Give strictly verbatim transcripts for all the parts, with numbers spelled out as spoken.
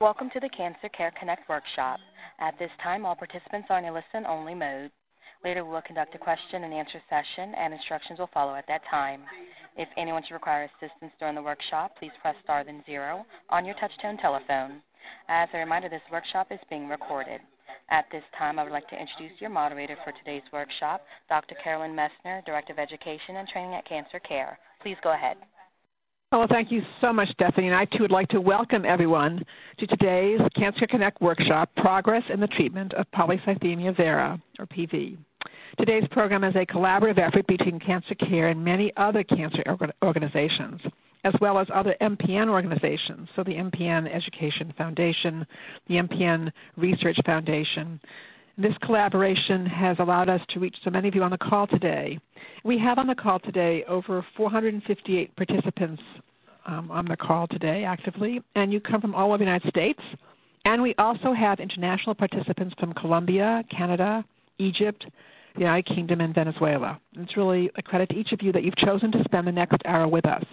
Welcome to the Cancer Care Connect workshop. At this time, all participants are in a listen-only mode. Later, we will conduct a question and answer session, and instructions will follow at that time. If anyone should require assistance during the workshop, please press star then zero on your touch-tone telephone. As a reminder, this workshop is being recorded. At this time, I would like to introduce your moderator for today's workshop, Doctor Carolyn Messner, Director of Education and Training at Cancer Care. Please go ahead. Well, thank you so much, Stephanie, and I too would like to welcome everyone to today's Cancer Connect workshop, Progress in the Treatment of Polycythemia Vera, or P V. Today's program is a collaborative effort between Cancer Care and many other cancer organizations, as well as other M P N organizations, so the M P N Education Foundation, the M P N Research Foundation. This collaboration has allowed us to reach so many of you on the call today. We have on the call today over four hundred fifty-eight participants um, on the call today actively, and you come from all over the United States. And we also have international participants from Colombia, Canada, Egypt, the United Kingdom, and Venezuela. And it's really a credit to each of you that you've chosen to spend the next hour with us.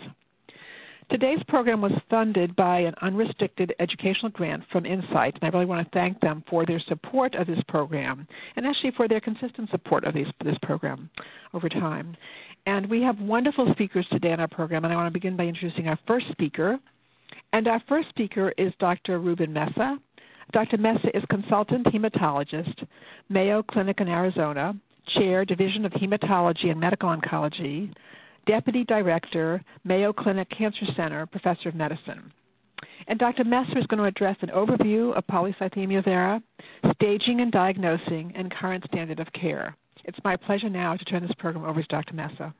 Today's program was funded by an unrestricted educational grant from Insight, and I really want to thank them for their support of this program and actually for their consistent support of these, this program over time. And we have wonderful speakers today on our program, and I want to begin by introducing our first speaker. And our first speaker is Doctor Ruben Mesa. Doctor Mesa is consultant hematologist, Mayo Clinic in Arizona, chair, Division of Hematology and Medical Oncology, Deputy Director, Mayo Clinic Cancer Center, Professor of Medicine. And Doctor Mesa is going to address an overview of polycythemia vera, staging and diagnosing, and current standard of care. It's my pleasure now to turn this program over to Doctor Mesa.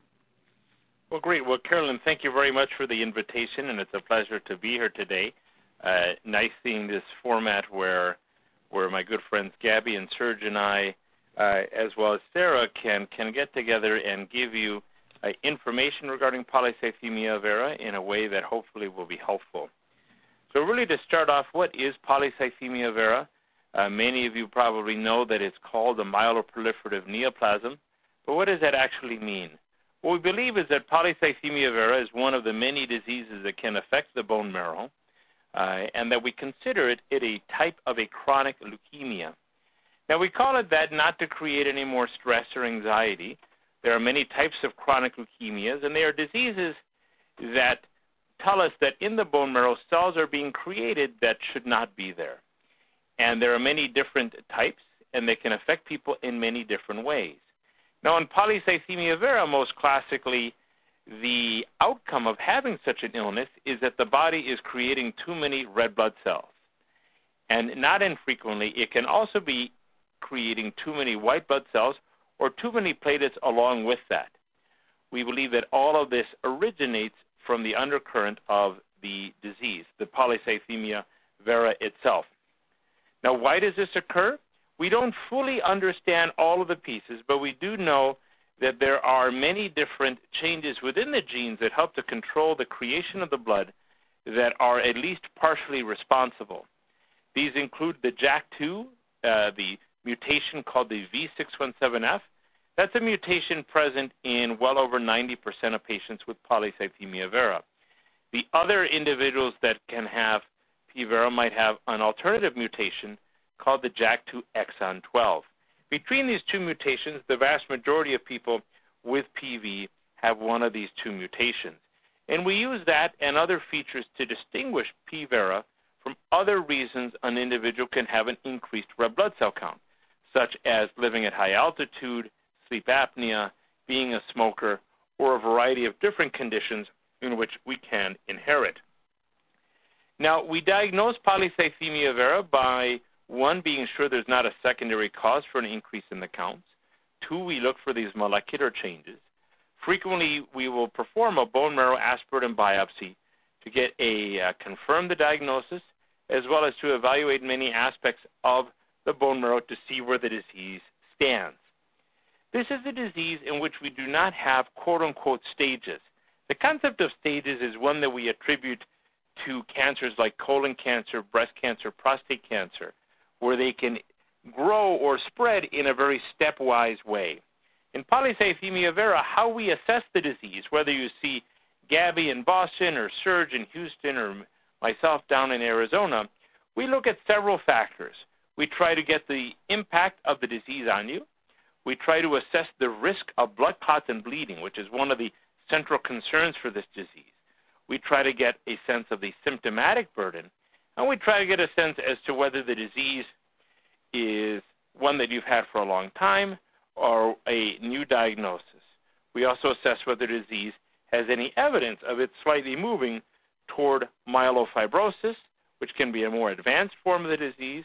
Well, great. Well, Carolyn, thank you very much for the invitation, and it's a pleasure to be here today. Uh, nice seeing this format where where my good friends Gabby and Serge and I, uh, as well as Sarah, can, can get together and give you Uh, information regarding polycythemia vera in a way that hopefully will be helpful. So really to start off, what is polycythemia vera? Uh, many of you probably know that it's called a myeloproliferative neoplasm, but what does that actually mean? What we believe is that polycythemia vera is one of the many diseases that can affect the bone marrow, uh, and that we consider it, it a type of a chronic leukemia. Now we call it that not to create any more stress or anxiety. There are many types of chronic leukemias, and they are diseases that tell us that in the bone marrow, cells are being created that should not be there. And there are many different types, and they can affect people in many different ways. Now, in polycythemia vera, most classically, the outcome of having such an illness is that the body is creating too many red blood cells. And not infrequently, it can also be creating too many white blood cells or too many platelets along with that. We believe that all of this originates from the undercurrent of the disease, the polycythemia vera itself. Now, why does this occur? We don't fully understand all of the pieces, but we do know that there are many different changes within the genes that help to control the creation of the blood that are at least partially responsible. These include the J A K two, uh, the mutation called the V six one seven F. That's a mutation present in well over ninety percent of patients with polycythemia vera. The other individuals that can have P vera might have an alternative mutation called the J A K two exon twelve. Between these two mutations, the vast majority of people with P V have one of these two mutations. And we use that and other features to distinguish P vera from other reasons an individual can have an increased red blood cell count, such as living at high altitude, sleep apnea, being a smoker, or a variety of different conditions in which we can inherit. Now, we diagnose polycythemia vera by, one, being sure there's not a secondary cause for an increase in the counts. Two, we look for these molecular changes. Frequently, we will perform a bone marrow aspirate biopsy to get a uh, confirm the diagnosis, as well as to evaluate many aspects of the bone marrow to see where the disease stands. This is a disease in which we do not have quote-unquote stages. The concept of stages is one that we attribute to cancers like colon cancer, breast cancer, prostate cancer, where they can grow or spread in a very stepwise way. In polycythemia vera, how we assess the disease, whether you see Gabby in Boston or Serge in Houston or myself down in Arizona, we look at several factors. We try to get the impact of the disease on you. We try to assess the risk of blood clots and bleeding, which is one of the central concerns for this disease. We try to get a sense of the symptomatic burden, and we try to get a sense as to whether the disease is one that you've had for a long time or a new diagnosis. We also assess whether the disease has any evidence of it slightly moving toward myelofibrosis, which can be a more advanced form of the disease,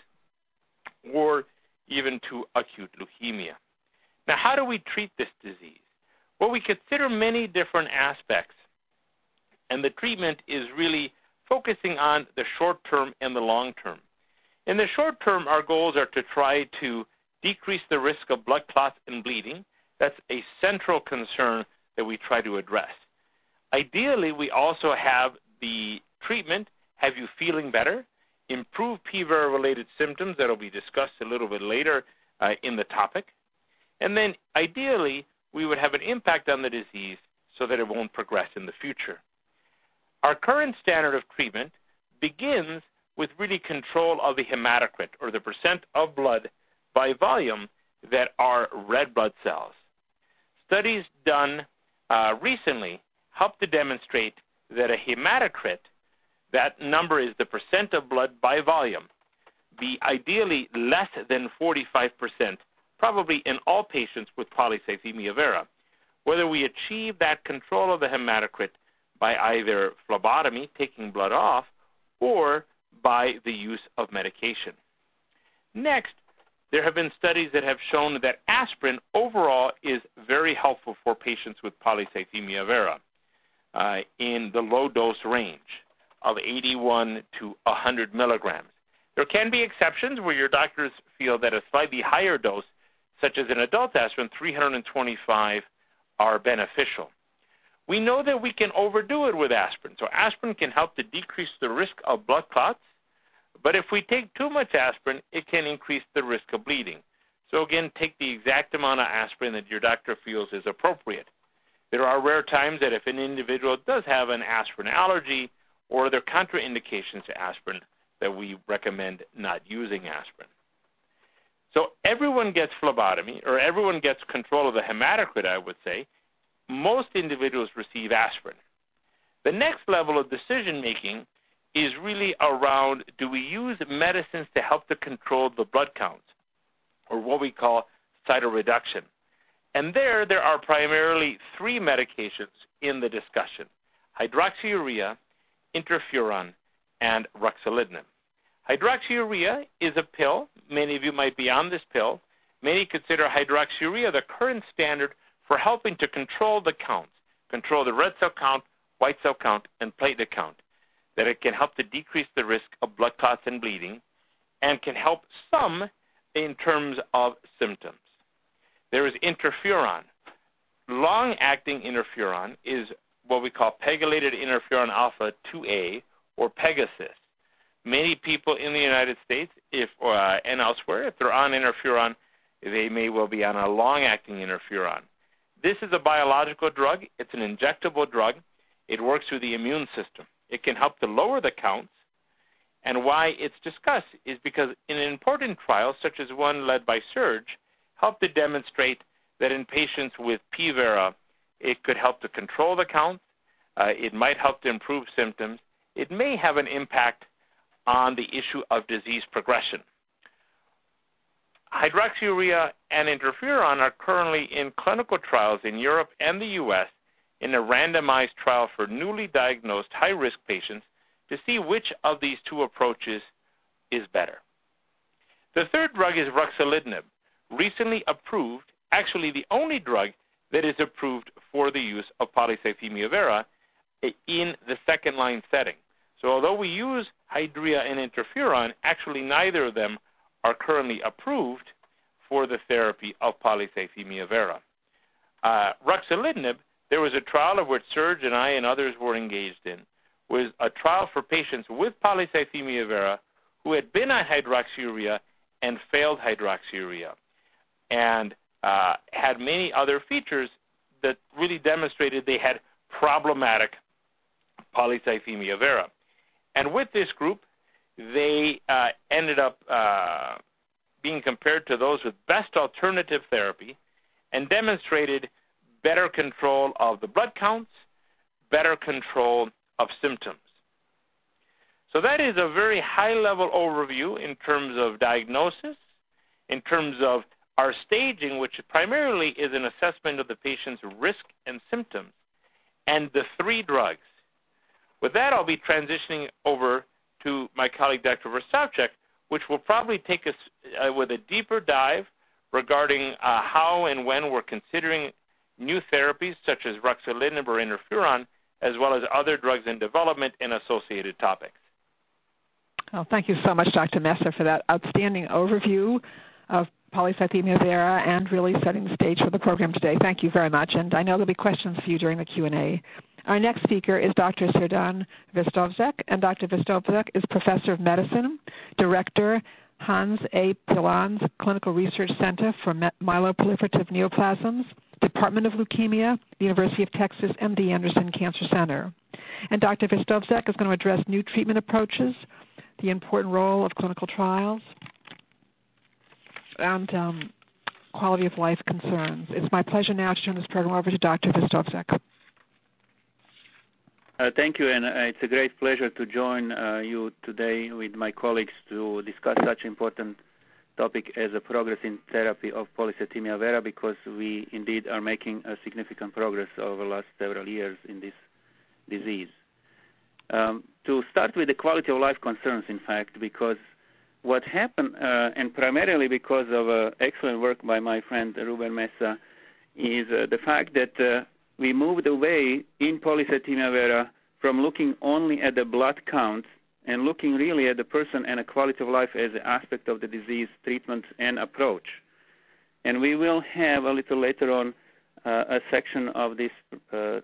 or even to acute leukemia. Now, how do we treat this disease? Well, we consider many different aspects, and the treatment is really focusing on the short term and the long term. In the short term, our goals are to try to decrease the risk of blood clots and bleeding. That's a central concern that we try to address. Ideally, we also have the treatment have you feeling better, improve P V E R-A-related symptoms that will be discussed a little bit later uh, in the topic, and then ideally, we would have an impact on the disease so that it won't progress in the future. Our current standard of treatment begins with really control of the hematocrit, or the percent of blood by volume that are red blood cells. Studies done uh, recently help to demonstrate that a hematocrit, that number is the percent of blood by volume, be ideally less than forty-five percent, probably in all patients with polycythemia vera. Whether we achieve that control of the hematocrit by either phlebotomy, taking blood off, or by the use of medication. Next, there have been studies that have shown that aspirin overall is very helpful for patients with polycythemia vera uh, in the low dose range of eighty-one to one hundred milligrams. There can be exceptions where your doctors feel that a slightly higher dose, such as an adult aspirin, three hundred twenty-five, are beneficial. We know that we can overdo it with aspirin. So aspirin can help to decrease the risk of blood clots, but if we take too much aspirin, it can increase the risk of bleeding. So again, take the exact amount of aspirin that your doctor feels is appropriate. There are rare times that if an individual does have an aspirin allergy or there are contraindications to aspirin, that we recommend not using aspirin. So everyone gets phlebotomy, or everyone gets control of the hematocrit, I would say. Most individuals receive aspirin. The next level of decision-making is really around, do we use medicines to help to control the blood counts, or what we call cytoreduction? And there, there are primarily three medications in the discussion: hydroxyurea, interferon, and ruxolitinib. Hydroxyurea is a pill. Many of you might be on this pill. Many consider hydroxyurea the current standard for helping to control the counts, control the red cell count, white cell count, and platelet count, that it can help to decrease the risk of blood clots and bleeding, and can help some in terms of symptoms. There is interferon. Long-acting interferon is what we call pegylated interferon alpha two A, or Pegasus. Many people in the United States if, uh, and elsewhere, if they're on interferon, they may well be on a long-acting interferon. This is a biological drug. It's an injectable drug. It works through the immune system. It can help to lower the counts. And why it's discussed is because in an important trial, such as one led by Serge, helped to demonstrate that in patients with P V E R-A, it could help to control the counts. Uh, it might help to improve symptoms. It may have an impact on the issue of disease progression. Hydroxyurea and interferon are currently in clinical trials in Europe and the U S in a randomized trial for newly diagnosed high-risk patients to see which of these two approaches is better. The third drug is ruxolitinib, recently approved, actually the only drug that is approved for the use of polycythemia vera in the second-line setting. So although we use Hydrea and interferon, actually neither of them are currently approved for the therapy of polycythemia vera. Uh, ruxolitinib, there was a trial of which Serge and I and others were engaged in, was a trial for patients with polycythemia vera who had been on hydroxyurea and failed hydroxyurea, and uh, had many other features that really demonstrated they had problematic polycythemia vera. And with this group, they uh, ended up uh, being compared to those with best alternative therapy and demonstrated better control of the blood counts, better control of symptoms. So that is a very high-level overview in terms of diagnosis, in terms of our staging, which primarily is an assessment of the patient's risk and symptoms, and the three drugs. With that, I'll be transitioning over to my colleague, Doctor Verstovcek, which will probably take us uh, with a deeper dive regarding uh, how and when we're considering new therapies such as ruxolitinib or interferon, as well as other drugs in development and associated topics. Well, thank you so much, Doctor Messer, for that outstanding overview of polycythemia vera and really setting the stage for the program today. Thank you very much, and I know there'll be questions for you during the Q and A. Our next speaker is Doctor Serdan Verstovcek, and Doctor Verstovcek is Professor of Medicine, Director, Hans A. Pilon's Clinical Research Center for Myeloproliferative Neoplasms, Department of Leukemia, the University of Texas M D Anderson Cancer Center. And Doctor Verstovcek is going to address new treatment approaches, the important role of clinical trials, and um, quality of life concerns. It's my pleasure now to turn this program over to Doctor Verstovcek. Uh, thank you, and uh, it's a great pleasure to join uh, you today with my colleagues to discuss such important topic as a progress in therapy of polycythemia vera, because we indeed are making a significant progress over the last several years in this disease. Um, to start with the quality of life concerns, in fact, because what happened, uh, and primarily because of uh, excellent work by my friend Ruben Mesa, is uh, the fact that uh, we moved away in polycythemia vera from looking only at the blood counts and looking really at the person and a quality of life as an aspect of the disease treatment and approach. And we will have a little later on uh, a section of this uh,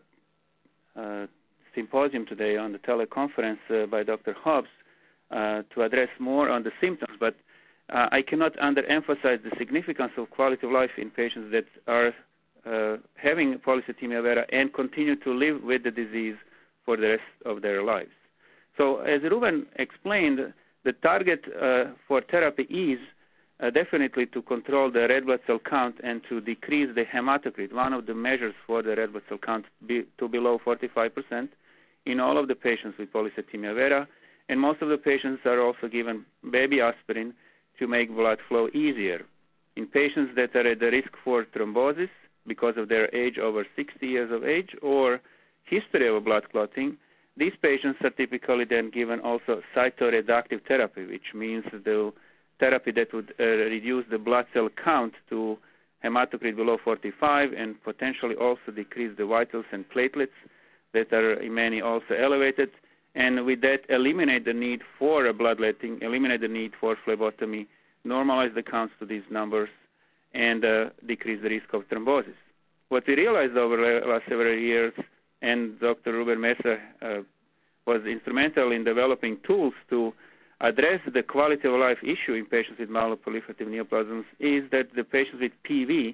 uh, symposium today on the teleconference uh, by Doctor Hobbs uh, to address more on the symptoms. But uh, I cannot underemphasize the significance of quality of life in patients that are uh, having polycythemia vera and continue to live with the disease for the rest of their lives. So as Ruben explained, the target uh, for therapy is uh, definitely to control the red blood cell count and to decrease the hematocrit, one of the measures for the red blood cell count, be, to below forty-five percent in all of the patients with polycythemia vera. And most of the patients are also given baby aspirin to make blood flow easier. In patients that are at the risk for thrombosis because of their age over sixty years of age or history of blood clotting, these patients are typically then given also cytoreductive therapy, which means the therapy that would uh, reduce the blood cell count to hematocrit below forty-five and potentially also decrease the vitals and platelets that are in many also elevated, and with that eliminate the need for a bloodletting, eliminate the need for phlebotomy, normalize the counts to these numbers, and uh, decrease the risk of thrombosis. What we realized over the last several years, and Doctor Ruben Mesa uh, was instrumental in developing tools to address the quality of life issue in patients with myeloproliferative neoplasms, is that the patients with P V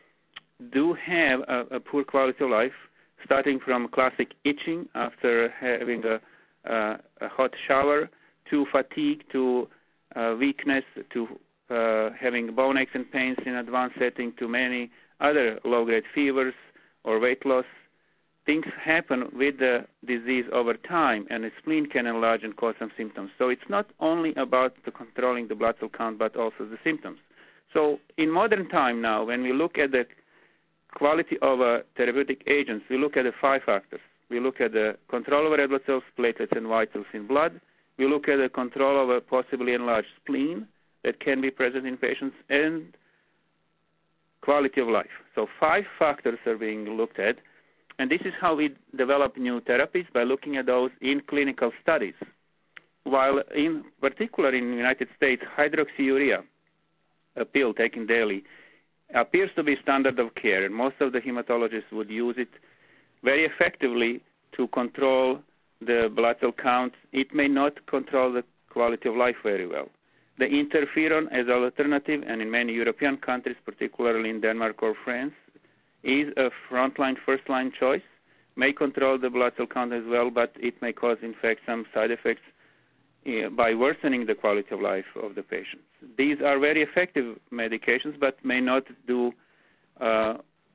do have a, a poor quality of life, starting from classic itching after having a, a, a hot shower, to fatigue, to uh, weakness, to uh, having bone aches and pains in advanced setting, to many other low-grade fevers or weight loss. Things happen with the disease over time, and the spleen can enlarge and cause some symptoms. So it's not only about the controlling the blood cell count, but also the symptoms. So in modern time now, when we look at the quality of uh, therapeutic agents, we look at the five factors. We look at the control of red blood cells, platelets, and vitals in blood. We look at the control of a possibly enlarged spleen that can be present in patients, and quality of life. So five factors are being looked at. And this is how we develop new therapies, by looking at those in clinical studies. While in particular in the United States, hydroxyurea, a pill taken daily, appears to be standard of care, and most of the hematologists would use it very effectively to control the blood cell count. It may not control the quality of life very well. The interferon as an alternative, and in many European countries, particularly in Denmark or France, is a frontline, first-line choice, may control the blood cell count as well, but it may cause, in fact, some side effects uh, by worsening the quality of life of the patients. These are very effective medications, but may not do uh,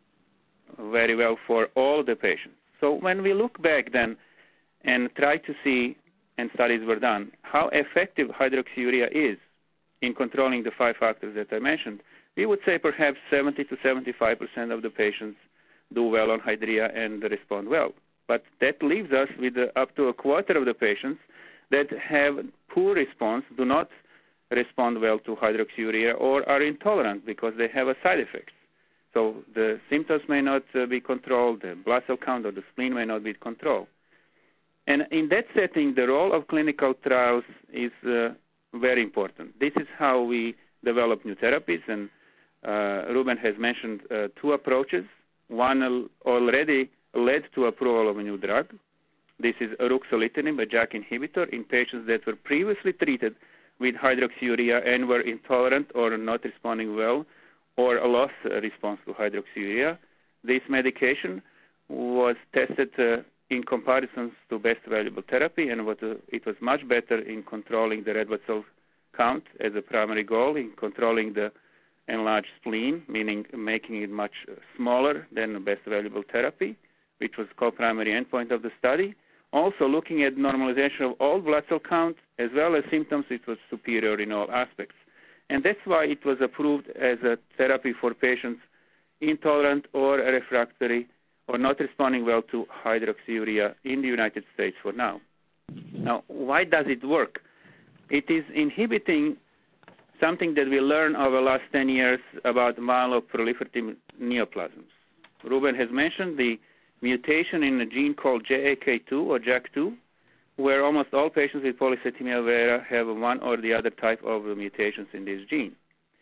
very well for all the patients. So when we look back then and try to see, and studies were done, how effective hydroxyurea is in controlling the five factors that I mentioned, we would say perhaps seventy to seventy-five percent of the patients do well on Hydrea and respond well. But that leaves us with uh, up to a quarter of the patients that have poor response, do not respond well to hydroxyurea, or are intolerant because they have a side effects. So the symptoms may not uh, be controlled, the blood cell count or the spleen may not be controlled. And in that setting, the role of clinical trials is uh, very important. This is how we develop new therapies, and uh, Ruben has mentioned uh, two approaches. One already led to approval of a new drug. This is ruxolitinib, a JAK inhibitor, in patients that were previously treated with hydroxyurea and were intolerant or not responding well, or lost response to hydroxyurea. This medication was tested uh, in comparisons to best available therapy, and what, uh, it was much better in controlling the red blood cell count as a primary goal, in controlling the enlarged spleen, meaning making it much smaller than the best available therapy, which was co-primary endpoint of the study. Also looking at normalization of all blood cell count as well as symptoms, it was superior in all aspects. And that's why it was approved as a therapy for patients intolerant or refractory or not responding well to hydroxyurea in the United States for now. Now, why does it work? It is inhibiting something that we learned over the last ten years about myeloproliferative neoplasms. Ruben has mentioned the mutation in a gene called J A K two or J A K two, where almost all patients with polycythemia vera have one or the other type of mutations in this gene.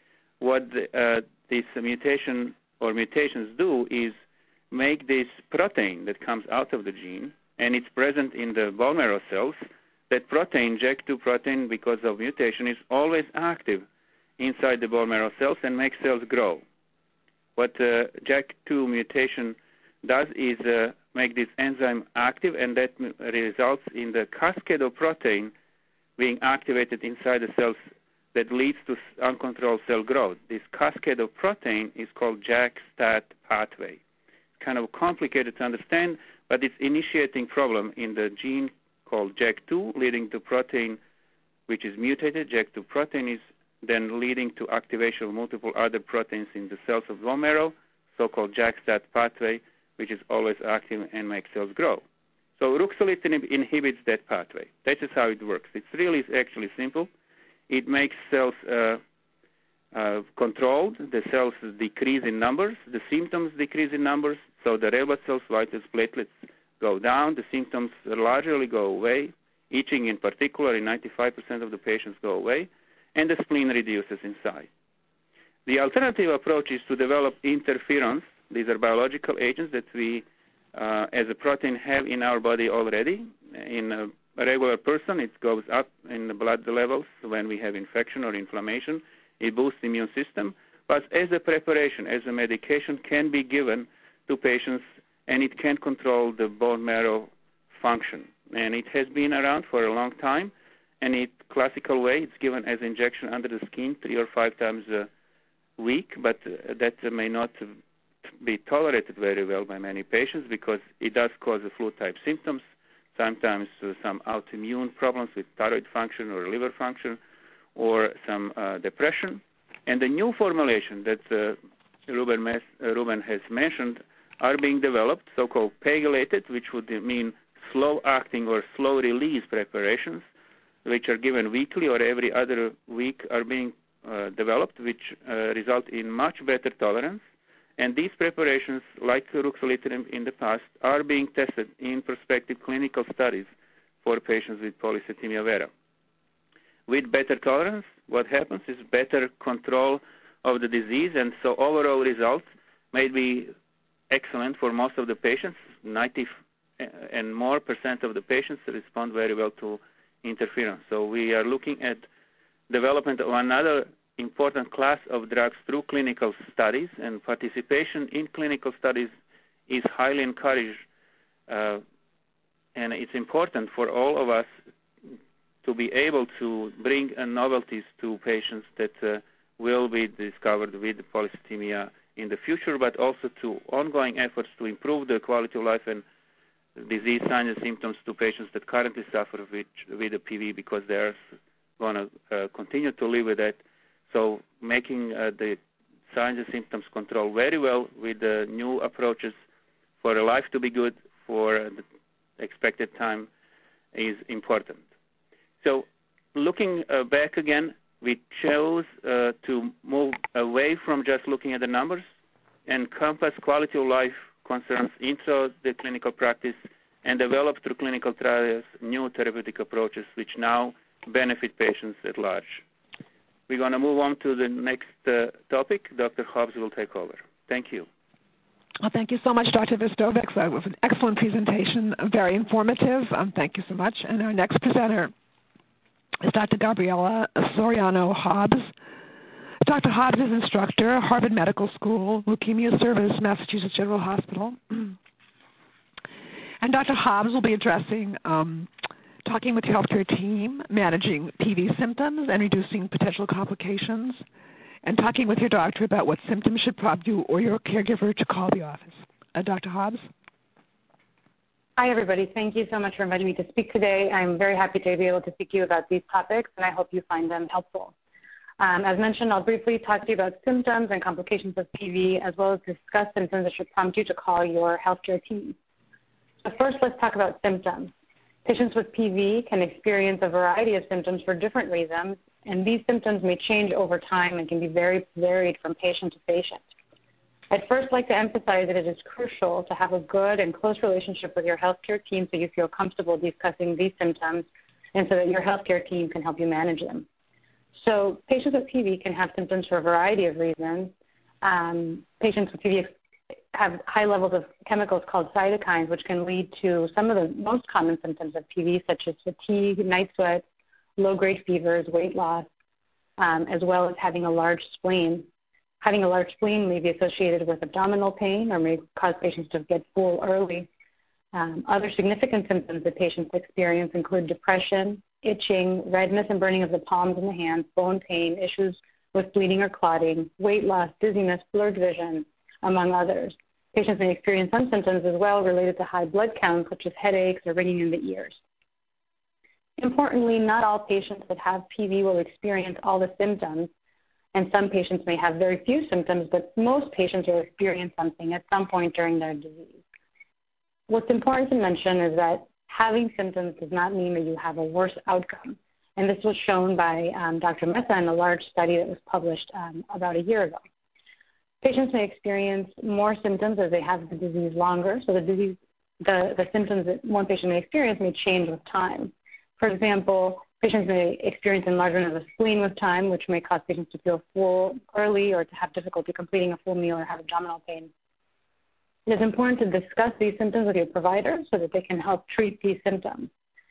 What the, uh, this mutation or mutations do is make this protein that comes out of the gene, and it's present in the bone marrow cells. That protein, J A K two protein, because of mutation, is always active inside the bone marrow cells and makes cells grow. What uh, J A K two mutation does is uh, make this enzyme active, and that results in the cascade of protein being activated inside the cells that leads to uncontrolled cell growth. This cascade of protein is called J A K-STAT pathway. It's kind of complicated to understand, but it's initiating problem in the gene called J A K two, leading to protein which is mutated. J A K two protein is then leading to activation of multiple other proteins in the cells of bone marrow, so-called J A K-STAT pathway, which is always active and makes cells grow. So ruxolitinib inhibits that pathway. That is how it works. It's really actually simple. It makes cells uh, uh, controlled. The cells decrease in numbers. The symptoms decrease in numbers. So the red blood cells, white cells, platelets go down. The symptoms largely go away. Itching in particular, in ninety-five percent of the patients go away. And the spleen reduces in size. The alternative approach is to develop interferons. These are biological agents that we, uh, as a protein, have in our body already. In a regular person, it goes up in the blood levels when we have infection or inflammation. It boosts the immune system. But as a preparation, as a medication, can be given to patients, and it can control the bone marrow function. And it has been around for a long time. And in classical way, it's given as injection under the skin three or five times a week, but uh, that may not be tolerated very well by many patients because it does cause flu-type symptoms, sometimes uh, some autoimmune problems with thyroid function or liver function, or some uh, depression. And the new formulation that uh, Ruben, uh, Ruben has mentioned are being developed, so-called pegylated, which would mean slow-acting or slow-release preparations, which are given weekly or every other week, are being uh, developed, which uh, result in much better tolerance. And these preparations, like ruxolitinib in the past, are being tested in prospective clinical studies for patients with polycythemia vera. With better tolerance, what happens is better control of the disease, and so overall results may be excellent for most of the patients. ninety and more percent of the patients respond very well to interferon. So we are looking at development of another important class of drugs through clinical studies, and participation in clinical studies is highly encouraged, uh, and it's important for all of us to be able to bring uh, novelties to patients that uh, will be discovered with polycythemia in the future, but also to ongoing efforts to improve the quality of life and disease signs and symptoms to patients that currently suffer with, with the P V, because they're going to uh, continue to live with that. So making uh, the signs and symptoms control very well with the new approaches for a life to be good for the expected time is important. So looking uh, back again, we chose uh, to move away from just looking at the numbers and encompass quality of life concerns into the clinical practice and develop through clinical trials new therapeutic approaches which now benefit patients at large. We're going to move on to the next uh, topic. Doctor Hobbs will take over. Thank you. Well, thank you so much, Doctor Verstovec. That was an excellent presentation, very informative. Um, thank you so much. And our next presenter is Doctor Gabriela Soriano Hobbs. Doctor Hobbs is instructor, Harvard Medical School, Leukemia Service, Massachusetts General Hospital. And Doctor Hobbs will be addressing um, talking with the healthcare team, managing P V symptoms and reducing potential complications, and talking with your doctor about what symptoms should prompt you or your caregiver to call the office. Uh, Doctor Hobbs? Hi, everybody. Thank you so much for inviting me to speak today. I'm very happy to be able to speak to you about these topics, and I hope you find them helpful. Um, as mentioned, I'll briefly talk to you about symptoms and complications of P V, as well as discuss symptoms that should prompt you to call your healthcare team. So first, let's talk about symptoms. Patients with P V can experience a variety of symptoms for different reasons, and these symptoms may change over time and can be very varied from patient to patient. I'd first like to emphasize that it is crucial to have a good and close relationship with your healthcare team so you feel comfortable discussing these symptoms and so that your healthcare team can help you manage them. So patients with P V can have symptoms for a variety of reasons. Um, patients with P V have high levels of chemicals called cytokines, which can lead to some of the most common symptoms of P V, such as fatigue, night sweats, low-grade fevers, weight loss, um, as well as having a large spleen. Having a large spleen may be associated with abdominal pain or may cause patients to get full early. Um, other significant symptoms that patients experience include depression, itching, redness and burning of the palms and the hands, bone pain, issues with bleeding or clotting, weight loss, dizziness, blurred vision, among others. Patients may experience some symptoms as well related to high blood counts, such as headaches or ringing in the ears. Importantly, not all patients that have P V will experience all the symptoms, and some patients may have very few symptoms, but most patients will experience something at some point during their disease. What's important to mention is that having symptoms does not mean that you have a worse outcome, and this was shown by um, Doctor Mehta in a large study that was published um, about a year ago. Patients may experience more symptoms as they have the disease longer, so the disease, the, the symptoms that one patient may experience may change with time. For example, patients may experience enlargement of the spleen with time, which may cause patients to feel full early or to have difficulty completing a full meal or have abdominal pain. It is important to discuss these symptoms with your provider so that they can help treat these symptoms.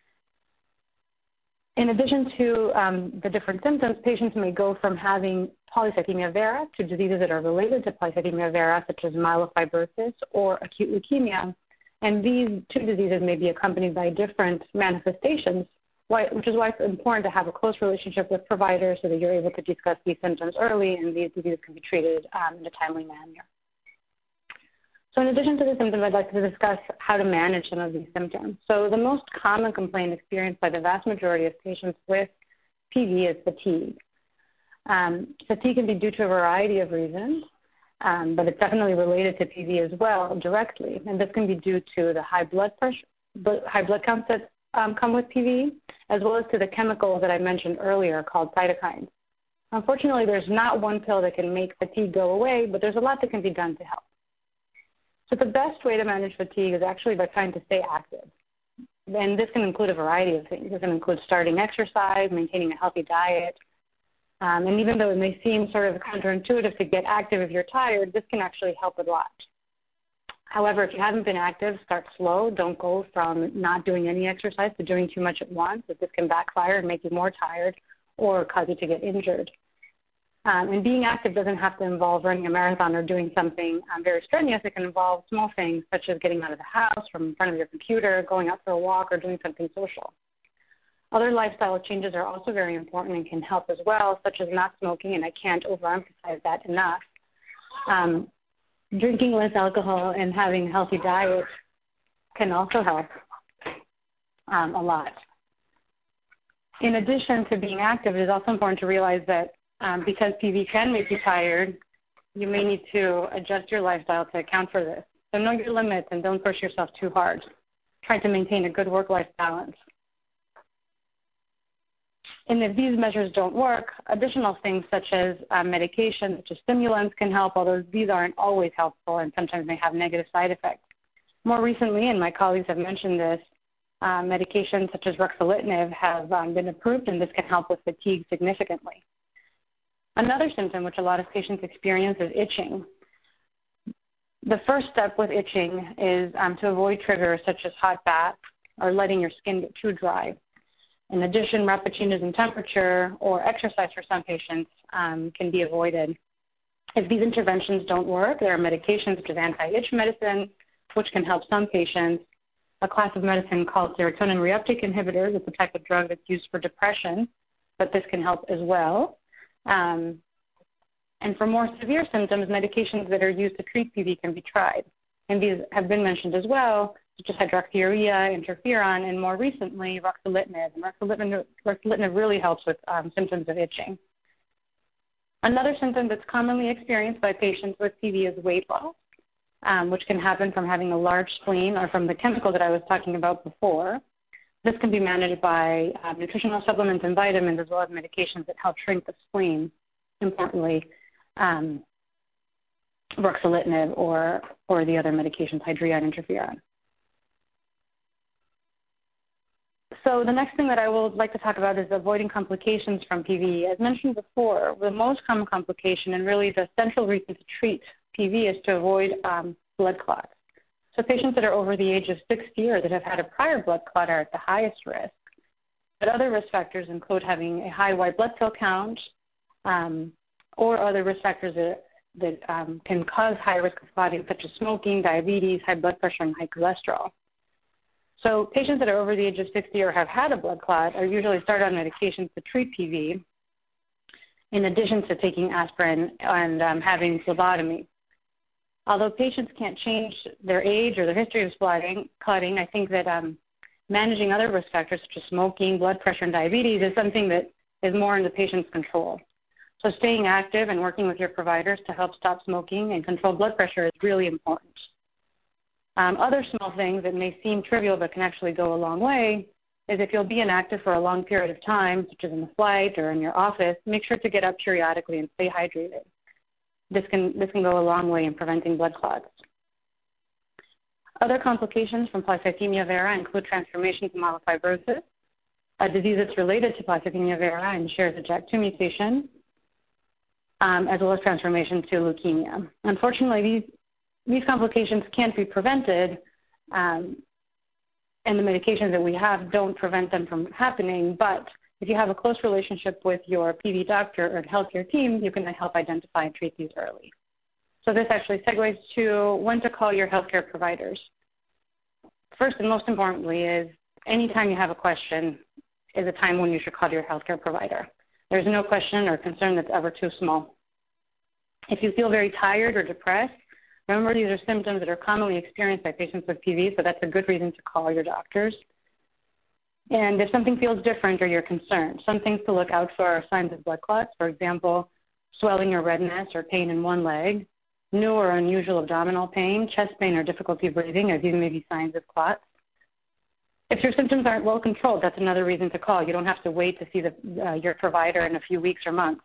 In addition to um, the different symptoms, patients may go from having polycythemia vera to diseases that are related to polycythemia vera, such as myelofibrosis or acute leukemia. And these two diseases may be accompanied by different manifestations, which is why it's important to have a close relationship with providers so that you're able to discuss these symptoms early and these diseases can be treated um, in a timely manner. So in addition to the symptoms, I'd like to discuss how to manage some of these symptoms. So the most common complaint experienced by the vast majority of patients with P V is fatigue. Um, fatigue can be due to a variety of reasons, um, but it's definitely related to P V as well directly. And this can be due to the high blood pressure, high blood counts that um, come with P V, as well as to the chemicals that I mentioned earlier called cytokines. Unfortunately, there's not one pill that can make fatigue go away, but there's a lot that can be done to help. So the best way to manage fatigue is actually by trying to stay active. And this can include a variety of things. It can include starting exercise, maintaining a healthy diet. Um, and even though it may seem sort of counterintuitive to get active if you're tired, this can actually help a lot. However, if you haven't been active, start slow. Don't go from not doing any exercise to doing too much at once, as this can backfire and make you more tired or cause you to get injured. Um, and being active doesn't have to involve running a marathon or doing something um, very strenuous. It can involve small things such as getting out of the house, from in front of your computer, going out for a walk, or doing something social. Other lifestyle changes are also very important and can help as well, such as not smoking, and I can't overemphasize that enough. Um, drinking less alcohol and having a healthy diet can also help um, a lot. In addition to being active, it is also important to realize that um, because P V can make you tired, you may need to adjust your lifestyle to account for this. So know your limits and don't push yourself too hard. Try to maintain a good work-life balance. And if these measures don't work, additional things such as uh, medication, such as stimulants can help, although these aren't always helpful and sometimes may have negative side effects. More recently, and my colleagues have mentioned this, uh, medications such as ruxolitinib have um, been approved, and this can help with fatigue significantly. Another symptom which a lot of patients experience is itching. The first step with itching is um, to avoid triggers such as hot baths or letting your skin get too dry. In addition, rapid changes in temperature or exercise for some patients um, can be avoided. If these interventions don't work, there are medications such as anti-itch medicine, which can help some patients. A class of medicine called serotonin reuptake inhibitors. It's a type of drug that's used for depression, but this can help as well. Um, and for more severe symptoms, medications that are used to treat P V can be tried. And these have been mentioned as well, such as hydroxyurea, interferon, and more recently, ruxolitinib. And ruxolitinib, ruxolitinib really helps with um, symptoms of itching. Another symptom that's commonly experienced by patients with P V is weight loss, um, which can happen from having a large spleen or from the chemical that I was talking about before. This can be managed by uh, nutritional supplements and vitamins, as well as medications that help shrink the spleen, importantly, um, ruxolitinib or, or the other medications, Hydrea and interferon. So the next thing that I would like to talk about is avoiding complications from P V. As mentioned before, the most common complication and really the central reason to treat P V is to avoid um, blood clots. So patients that are over the age of sixty or that have had a prior blood clot are at the highest risk. But other risk factors include having a high white blood cell count um, or other risk factors that, that um, can cause high risk of clotting, such as smoking, diabetes, high blood pressure, and high cholesterol. So patients that are over the age of sixty or have had a blood clot are usually started on medications to treat P V, in addition to taking aspirin and um, having phlebotomy. Although patients can't change their age or their history of clotting, clotting I think that um, managing other risk factors such as smoking, blood pressure, and diabetes is something that is more in the patient's control. So staying active and working with your providers to help stop smoking and control blood pressure is really important. Um, other small things that may seem trivial but can actually go a long way is if you'll be inactive for a long period of time, such as in a flight or in your office, make sure to get up periodically and stay hydrated. This can, this can go a long way in preventing blood clots. Other complications from polycythemia vera include transformation to myelofibrosis, a disease that's related to polycythemia vera and shares a JAK two mutation, um, as well as transformation to leukemia. Unfortunately, these, these complications can't be prevented, um, and the medications that we have don't prevent them from happening, but if you have a close relationship with your P V doctor or healthcare team, you can help identify and treat these early. So this actually segues to when to call your healthcare providers. First and most importantly is anytime you have a question is a time when you should call your healthcare provider. There's no question or concern that's ever too small. If you feel very tired or depressed, remember these are symptoms that are commonly experienced by patients with P V, so that's a good reason to call your doctors. And if something feels different or you're concerned, some things to look out for are signs of blood clots, for example, swelling or redness or pain in one leg, new or unusual abdominal pain, chest pain or difficulty breathing, as these may be signs of clots. If your symptoms aren't well controlled, that's another reason to call. You don't have to wait to see the, uh, your provider in a few weeks or months.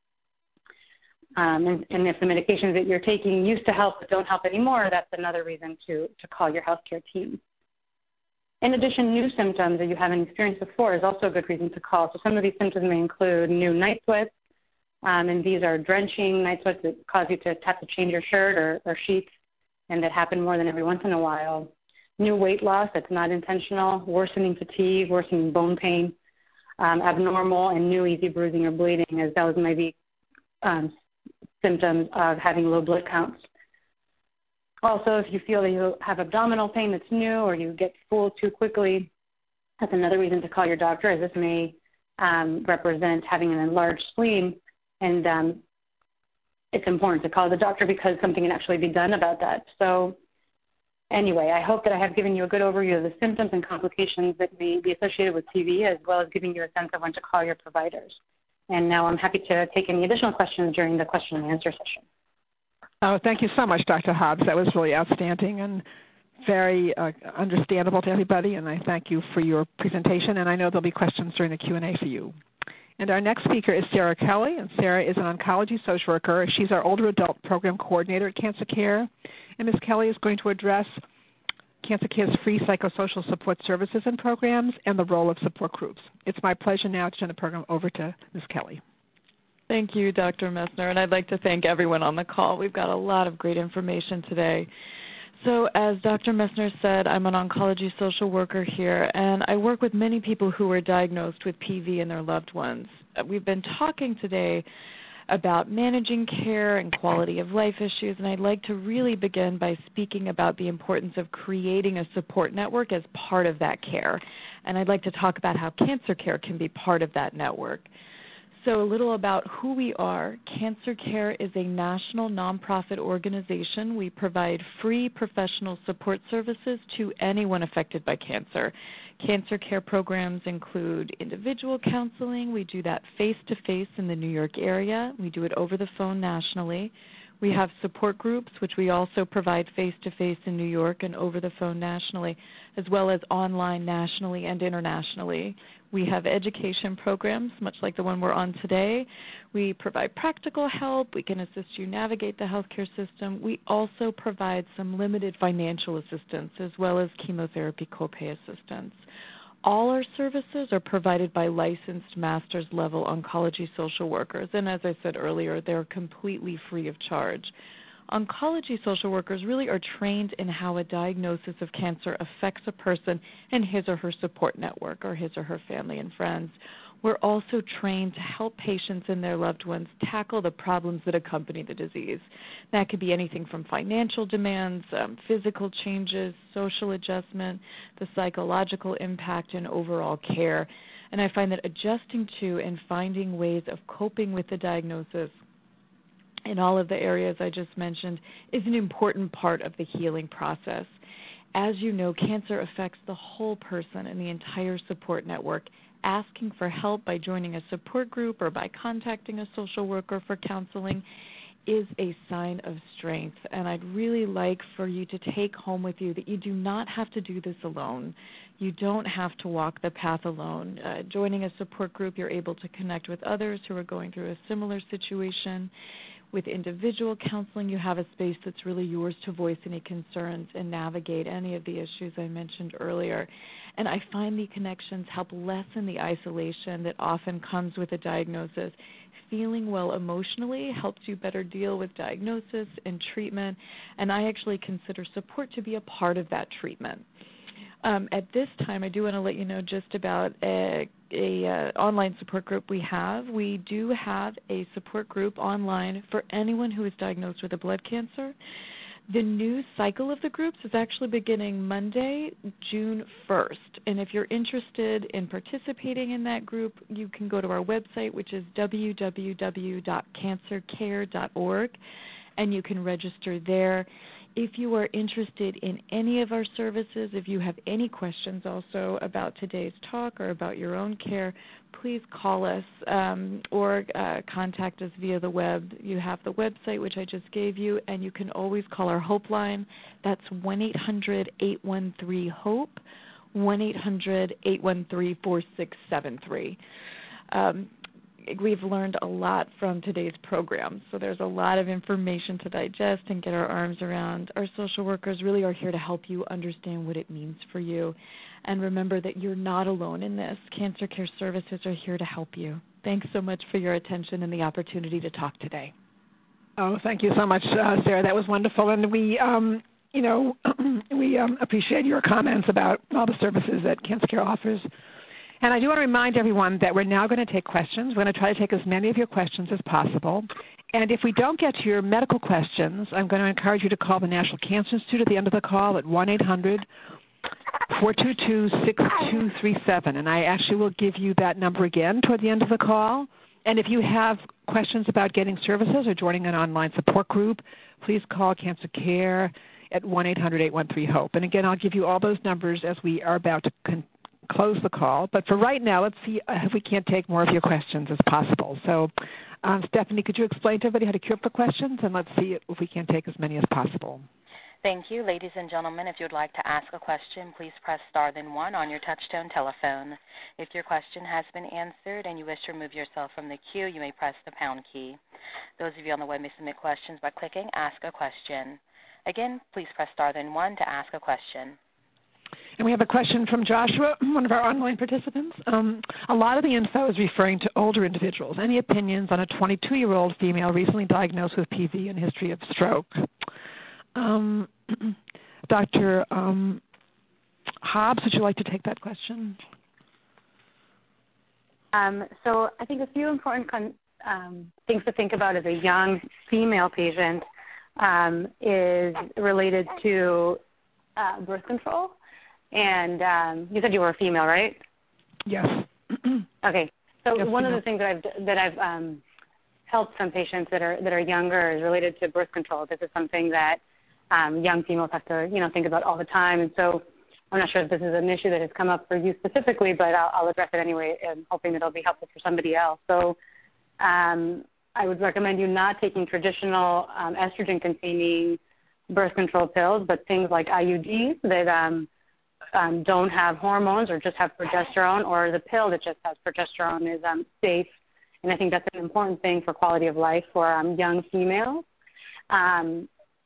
Um, and, and if the medications that you're taking used to help but don't help anymore, that's another reason to, to call your healthcare team. In addition, new symptoms that you haven't experienced before is also a good reason to call. So some of these symptoms may include new night sweats, um, and these are drenching night sweats that cause you to have to change your shirt or, or sheets, and that happen more than every once in a while. New weight loss that's not intentional, worsening fatigue, worsening bone pain, um, abnormal and new easy bruising or bleeding, as those may be um, symptoms of having low blood counts. Also, if you feel that you have abdominal pain that's new or you get full too quickly, That's another reason to call your doctor, as this may um, represent having an enlarged spleen, and um, it's important to call the doctor because something can actually be done about that. So anyway, I hope that I have given you a good overview of the symptoms and complications that may be associated with P V, as well as giving you a sense of when to call your providers. And now I'm happy to take any additional questions during the question and answer session. Oh, thank you so much, Doctor Hobbs. That was really outstanding and very uh, understandable to everybody, and I thank you for your presentation, and I know there'll be questions during the Q and A for you. And our next speaker is Sarah Kelly, and Sarah is an oncology social worker. She's our older adult program coordinator at Cancer Care, and Miz Kelly is going to address Cancer Care's free psychosocial support services and programs and the role of support groups. It's my pleasure now to turn the program over to Miz Kelly. Thank you, Doctor Messner, and I'd like to thank everyone on the call. We've got a lot of great information today. So as Doctor Messner said, I'm an oncology social worker here, and I work with many people who are diagnosed with P V and their loved ones. We've been talking today about managing care and quality of life issues, and I'd like to really begin by speaking about the importance of creating a support network as part of that care. And I'd like to talk about how Cancer Care can be part of that network. So a little about who we are. Cancer Care is a national nonprofit organization. We provide free professional support services to anyone affected by cancer. Cancer Care programs include individual counseling. We do that face-to-face in the New York area. We do it over the phone nationally. We have support groups, which we also provide face-to-face in New York and over the phone nationally, as well as online nationally and internationally. We have education programs, much like the one we're on today. We provide practical help. We can assist you navigate the healthcare system. We also provide some limited financial assistance, as well as chemotherapy copay assistance. All our services are provided by licensed master's level oncology social workers, and as I said earlier, they're completely free of charge. Oncology social workers really are trained in how a diagnosis of cancer affects a person and his or her support network, or his or her family and friends. We're also trained to help patients and their loved ones tackle the problems that accompany the disease. That could be anything from financial demands, um, physical changes, social adjustment, the psychological impact, and overall care. And I find that adjusting to and finding ways of coping with the diagnosis in all of the areas I just mentioned is an important part of the healing process. As you know, cancer affects the whole person and the entire support network. Asking for help by joining a support group or by contacting a social worker for counseling is a sign of strength, and I'd really like for you to take home with you that you do not have to do this alone. You don't have to walk the path alone. Uh, joining a support group, you're able to connect with others who are going through a similar situation. With individual counseling, you have a space that's really yours to voice any concerns and navigate any of the issues I mentioned earlier. And I find the connections help lessen the isolation that often comes with a diagnosis. Feeling well emotionally helps you better deal with diagnosis and treatment, and I actually consider support to be a part of that treatment. Um, at this time, I do want to let you know just about a, a uh, online support group we have. We do have a support group online for anyone who is diagnosed with a blood cancer. The new cycle of the groups is actually beginning Monday, June first. And if you're interested in participating in that group, you can go to our website, which is w w w dot cancer care dot org, and you can register there. If you are interested in any of our services, if you have any questions also about today's talk or about your own care, please call us um, or uh, contact us via the web. You have the website, which I just gave you, and you can always call our HOPE line. That's one eight hundred eight one three HOPE, one eight hundred eight one three four six seven three. Um, We've learned a lot from today's program, so there's a lot of information to digest and get our arms around. Our social workers really are here to help you understand what it means for you. And remember that you're not alone in this. Cancer Care Services are here to help you. Thanks so much for your attention and the opportunity to talk today. Oh, thank you so much, uh, Sarah. That was wonderful. And we, um, you know, we um, appreciate your comments about all the services that Cancer Care offers. And I do want to remind everyone that we're now going to take questions. We're going to try to take as many of your questions as possible. And if we don't get to your medical questions, I'm going to encourage you to call the National Cancer Institute at the end of the call at one eight hundred four two two, six two three seven. And I actually will give you that number again toward the end of the call. And if you have questions about getting services or joining an online support group, please call Cancer Care at one eight hundred, eight one three, HOPE. And again, I'll give you all those numbers as we are about to con- close the call. But for right now, let's see if we can't take more of your questions as possible. So, um, Stephanie, could you explain to everybody how to queue up for questions? And let's see if we can take as many as possible. Thank you. Ladies and gentlemen, if you would like to ask a question, please press star then one on your touchtone telephone. If your question has been answered and you wish to remove yourself from the queue, you may press the pound key. Those of you on the web may submit questions by clicking Ask a Question. Again, please press star then one to ask a question. And we have a question from Joshua, one of our online participants. Um, a lot of the info is referring to older individuals. Any opinions on a twenty-two-year-old female recently diagnosed with P V and history of stroke? Um, Doctor Um, Hobbs, would you like to take that question? Um, so I think a few important con- um, things to think about as a young female patient um, is related to uh, birth control. And um, you said you were a female, right? Yes. Okay. So yes, one female. of the things that I've that I've um, helped some patients that are that are younger is related to birth control. This is something that um, young females have to you know think about all the time. And so I'm not sure if this is an issue that has come up for you specifically, but I'll, I'll address it anyway, and hoping that it'll be helpful for somebody else. So um, I would recommend you not taking traditional um, estrogen-containing birth control pills, but things like I U Ds that um, um, don't have hormones or just have progesterone, or the pill that just has progesterone is um, safe. And I think that's an important thing for quality of life for um, young females. Um,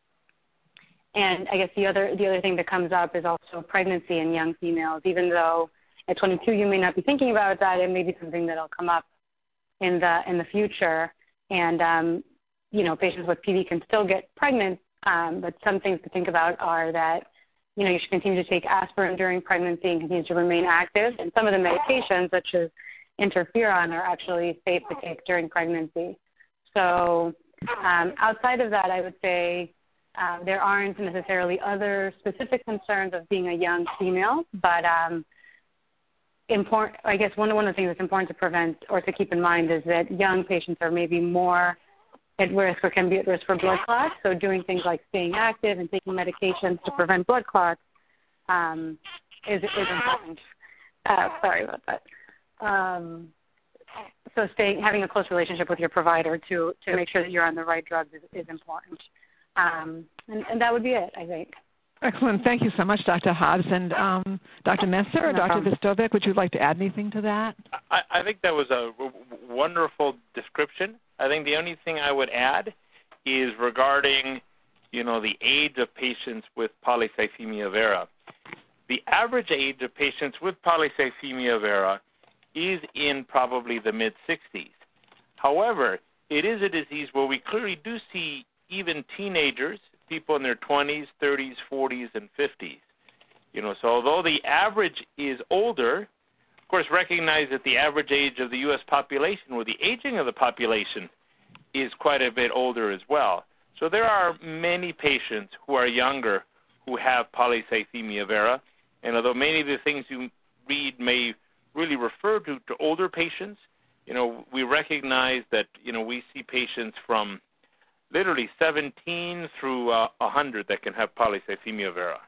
and I guess the other the other thing that comes up is also pregnancy in young females. Even though at twenty-two you may not be thinking about that, it may be something that'll come up in the in the future. And um, you know, patients with P V can still get pregnant, um, but some things to think about are that you know you should continue to take aspirin during pregnancy and continue to remain active. And some of the medications, such as interferon, are actually safe to take during pregnancy. So um, outside of that, I would say uh, there aren't necessarily other specific concerns of being a young female, but um, important, I guess one, one of the things that's important to prevent or to keep in mind is that young patients are maybe more at risk or can be at risk for blood clots. So doing things like staying active and taking medications to prevent blood clots um, is, is important. Uh, sorry about that. Um, so staying, having a close relationship with your provider to, to make sure that you're on the right drugs is, is important. Um, and, and that would be it, I think. Excellent. Thank you so much, Doctor Hobbs. And um, Doctor Messer or No Doctor problem. Vistovic, would you like to add anything to that? I, I think that was a w- wonderful description. I think the only thing I would add is regarding, you know, the age of patients with polycythemia vera. The average age of patients with polycythemia vera is in probably the mid-sixties. However, it is a disease where we clearly do see even teenagers, people in their twenties, thirties, forties, and fifties. You know, so although the average is older, of course, recognize that the average age of the U S population, or the aging of the population, is quite a bit older as well. So there are many patients who are younger who have polycythemia vera, and although many of the things you read may really refer to, to older patients, you know, we recognize that, you know, we see patients from literally seventeen through uh, one hundred that can have polycythemia vera.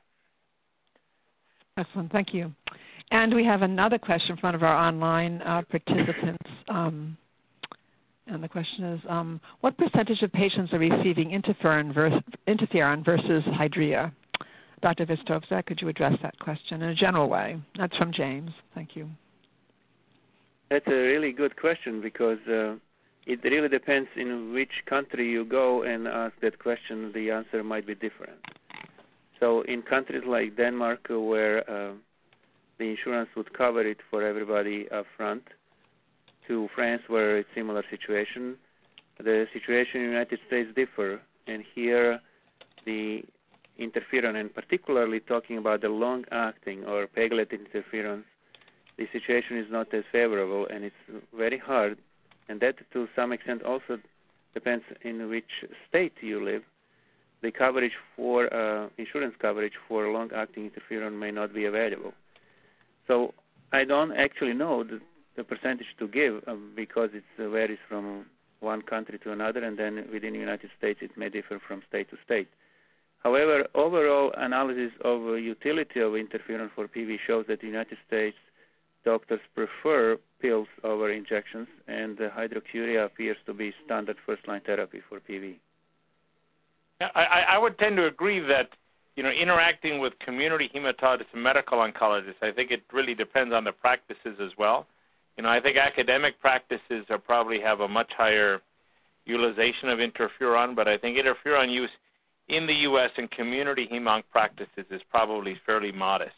Excellent. Thank you. And we have another question from one of our online uh, participants. Um, and the question is, um, what percentage of patients are receiving interferon versus, interferon versus Hydrea? Doctor Vistovzak, could you address that question in a general way? That's from James. Thank you. That's a really good question because uh, it really depends in which country you go and ask that question. The answer might be different. So in countries like Denmark, uh, where uh, the insurance would cover it for everybody up front, to France, where it's similar situation, the situation in the United States differ. And here, the interferon, and particularly talking about the long-acting or pegylated interferons, the situation is not as favorable, and it's very hard. And that, to some extent, also depends in which state you live, the coverage for uh, insurance coverage for long-acting interferon may not be available. So I don't actually know the, the percentage to give um, because it uh, varies from one country to another, and then within the United States it may differ from state to state. However, overall analysis of uh, utility of interferon for P V shows that the United States doctors prefer pills over injections, and uh, hydroxyurea appears to be standard first-line therapy for P V. I, I would tend to agree that, you know, interacting with community hematologists and medical oncologists, I think it really depends on the practices as well. You know, I think academic practices are probably have a much higher utilization of interferon, but I think interferon use in the U S and community hemonc practices is probably fairly modest.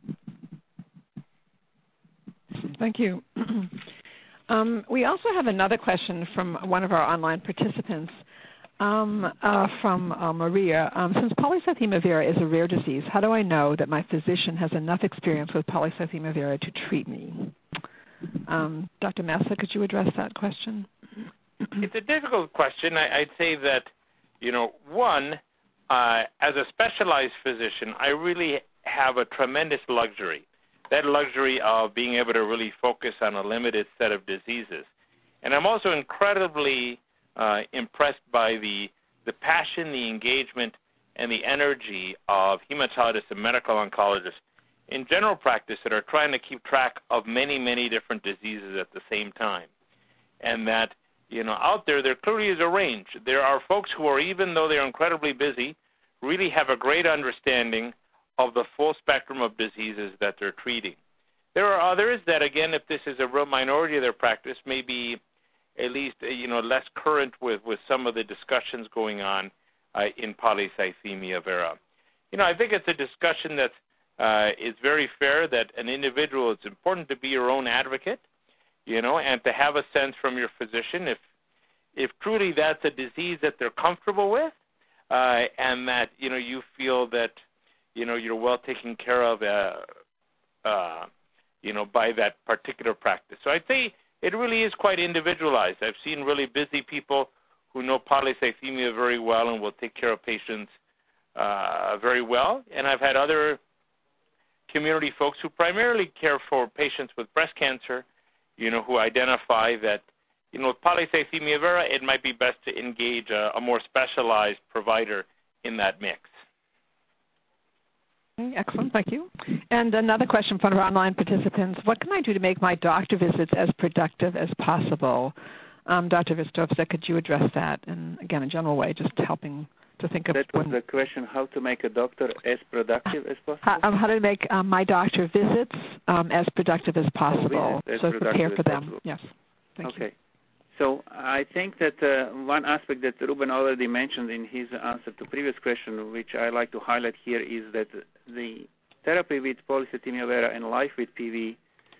Thank you. um, we also have another question from one of our online participants. Um, uh, from uh, Maria. Um, since polycythemia vera is a rare disease, how do I know that my physician has enough experience with polycythemia vera to treat me? Um, Doctor Massa, could you address that question? It's a difficult question. I, I'd say that, you know, one, uh, as a specialized physician, I really have a tremendous luxury, that luxury of being able to really focus on a limited set of diseases. And I'm also incredibly Uh, impressed by the, the passion, the engagement, and the energy of hematologists and medical oncologists in general practice that are trying to keep track of many, many different diseases at the same time. And that, you know, out there, there clearly is a range. There are folks who are, even though they're incredibly busy, really have a great understanding of the full spectrum of diseases that they're treating. There are others that, again, if this is a real minority of their practice, may be at least, you know, less current with, with some of the discussions going on uh, in polycythemia vera. You know, I think it's a discussion that uh, is very fair, that an individual, it's important to be your own advocate, you know, and to have a sense from your physician if, if truly that's a disease that they're comfortable with uh, and that, you know, you feel that, you know, you're well taken care of, uh, uh, you know, by that particular practice. So I'd say it really is quite individualized. I've seen really busy people who know polycythemia very well and will take care of patients uh, very well. And I've had other community folks who primarily care for patients with breast cancer, you know, who identify that, you know, with polycythemia vera, it might be best to engage a, a more specialized provider in that mix. Excellent, thank you. And another question from our online participants, what can I do to make my doctor visits as productive as possible? Um, Doctor Vitovcek, could you address that? And again, in a general way, just helping to think of... That was when, the question, how to make a doctor as productive as possible? How, um, how to make um, my doctor visits um, as productive as possible, oh, as so productive prepare for them. Possible. Yes, thank okay. you. So I think that uh, one aspect that Ruben already mentioned in his answer to previous question, which I like to highlight here, is that the therapy with polycythemia vera and life with P V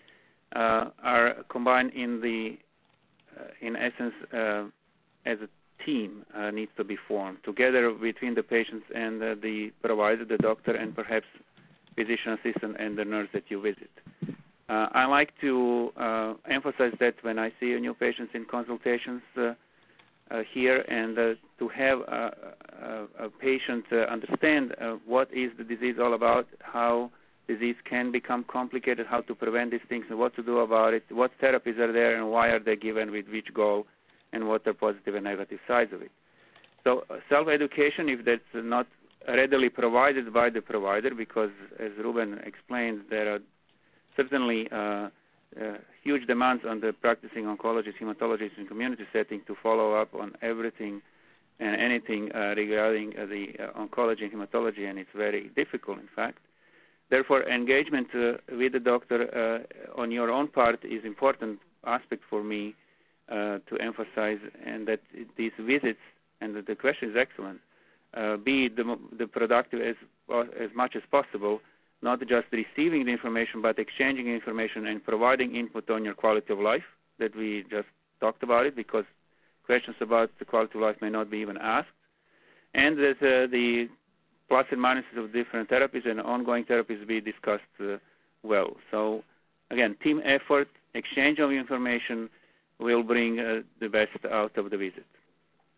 uh, are combined in the, uh, in essence, uh, as a team uh, needs to be formed together between the patients and uh, the provider, the doctor, and perhaps physician assistant and the nurse that you visit. Uh, I like to uh, emphasize that when I see new patients in consultations uh, uh, here, and uh, to have a, a, a patient uh, understand uh, what is the disease all about, how disease can become complicated, how to prevent these things, and what to do about it, what therapies are there, and why are they given with which goal, and what are positive and negative sides of it. So uh, self-education, if that's not readily provided by the provider, because as Ruben explained, there are certainly uh, uh, huge demands on the practicing oncologists, hematologists in community setting to follow up on everything and anything uh, regarding uh, the uh, oncology and hematology, and it's very difficult, in fact. Therefore, engagement uh, with the doctor uh, on your own part is important aspect for me uh, to emphasize, and that these visits, and the question is excellent, uh, be the, the productive as, as much as possible, not just receiving the information, but exchanging information and providing input on your quality of life that we just talked about it, because questions about the quality of life may not be even asked. And that uh, the plus and minuses of different therapies and ongoing therapies be discussed uh, well. So again, team effort, exchange of information will bring uh, the best out of the visit.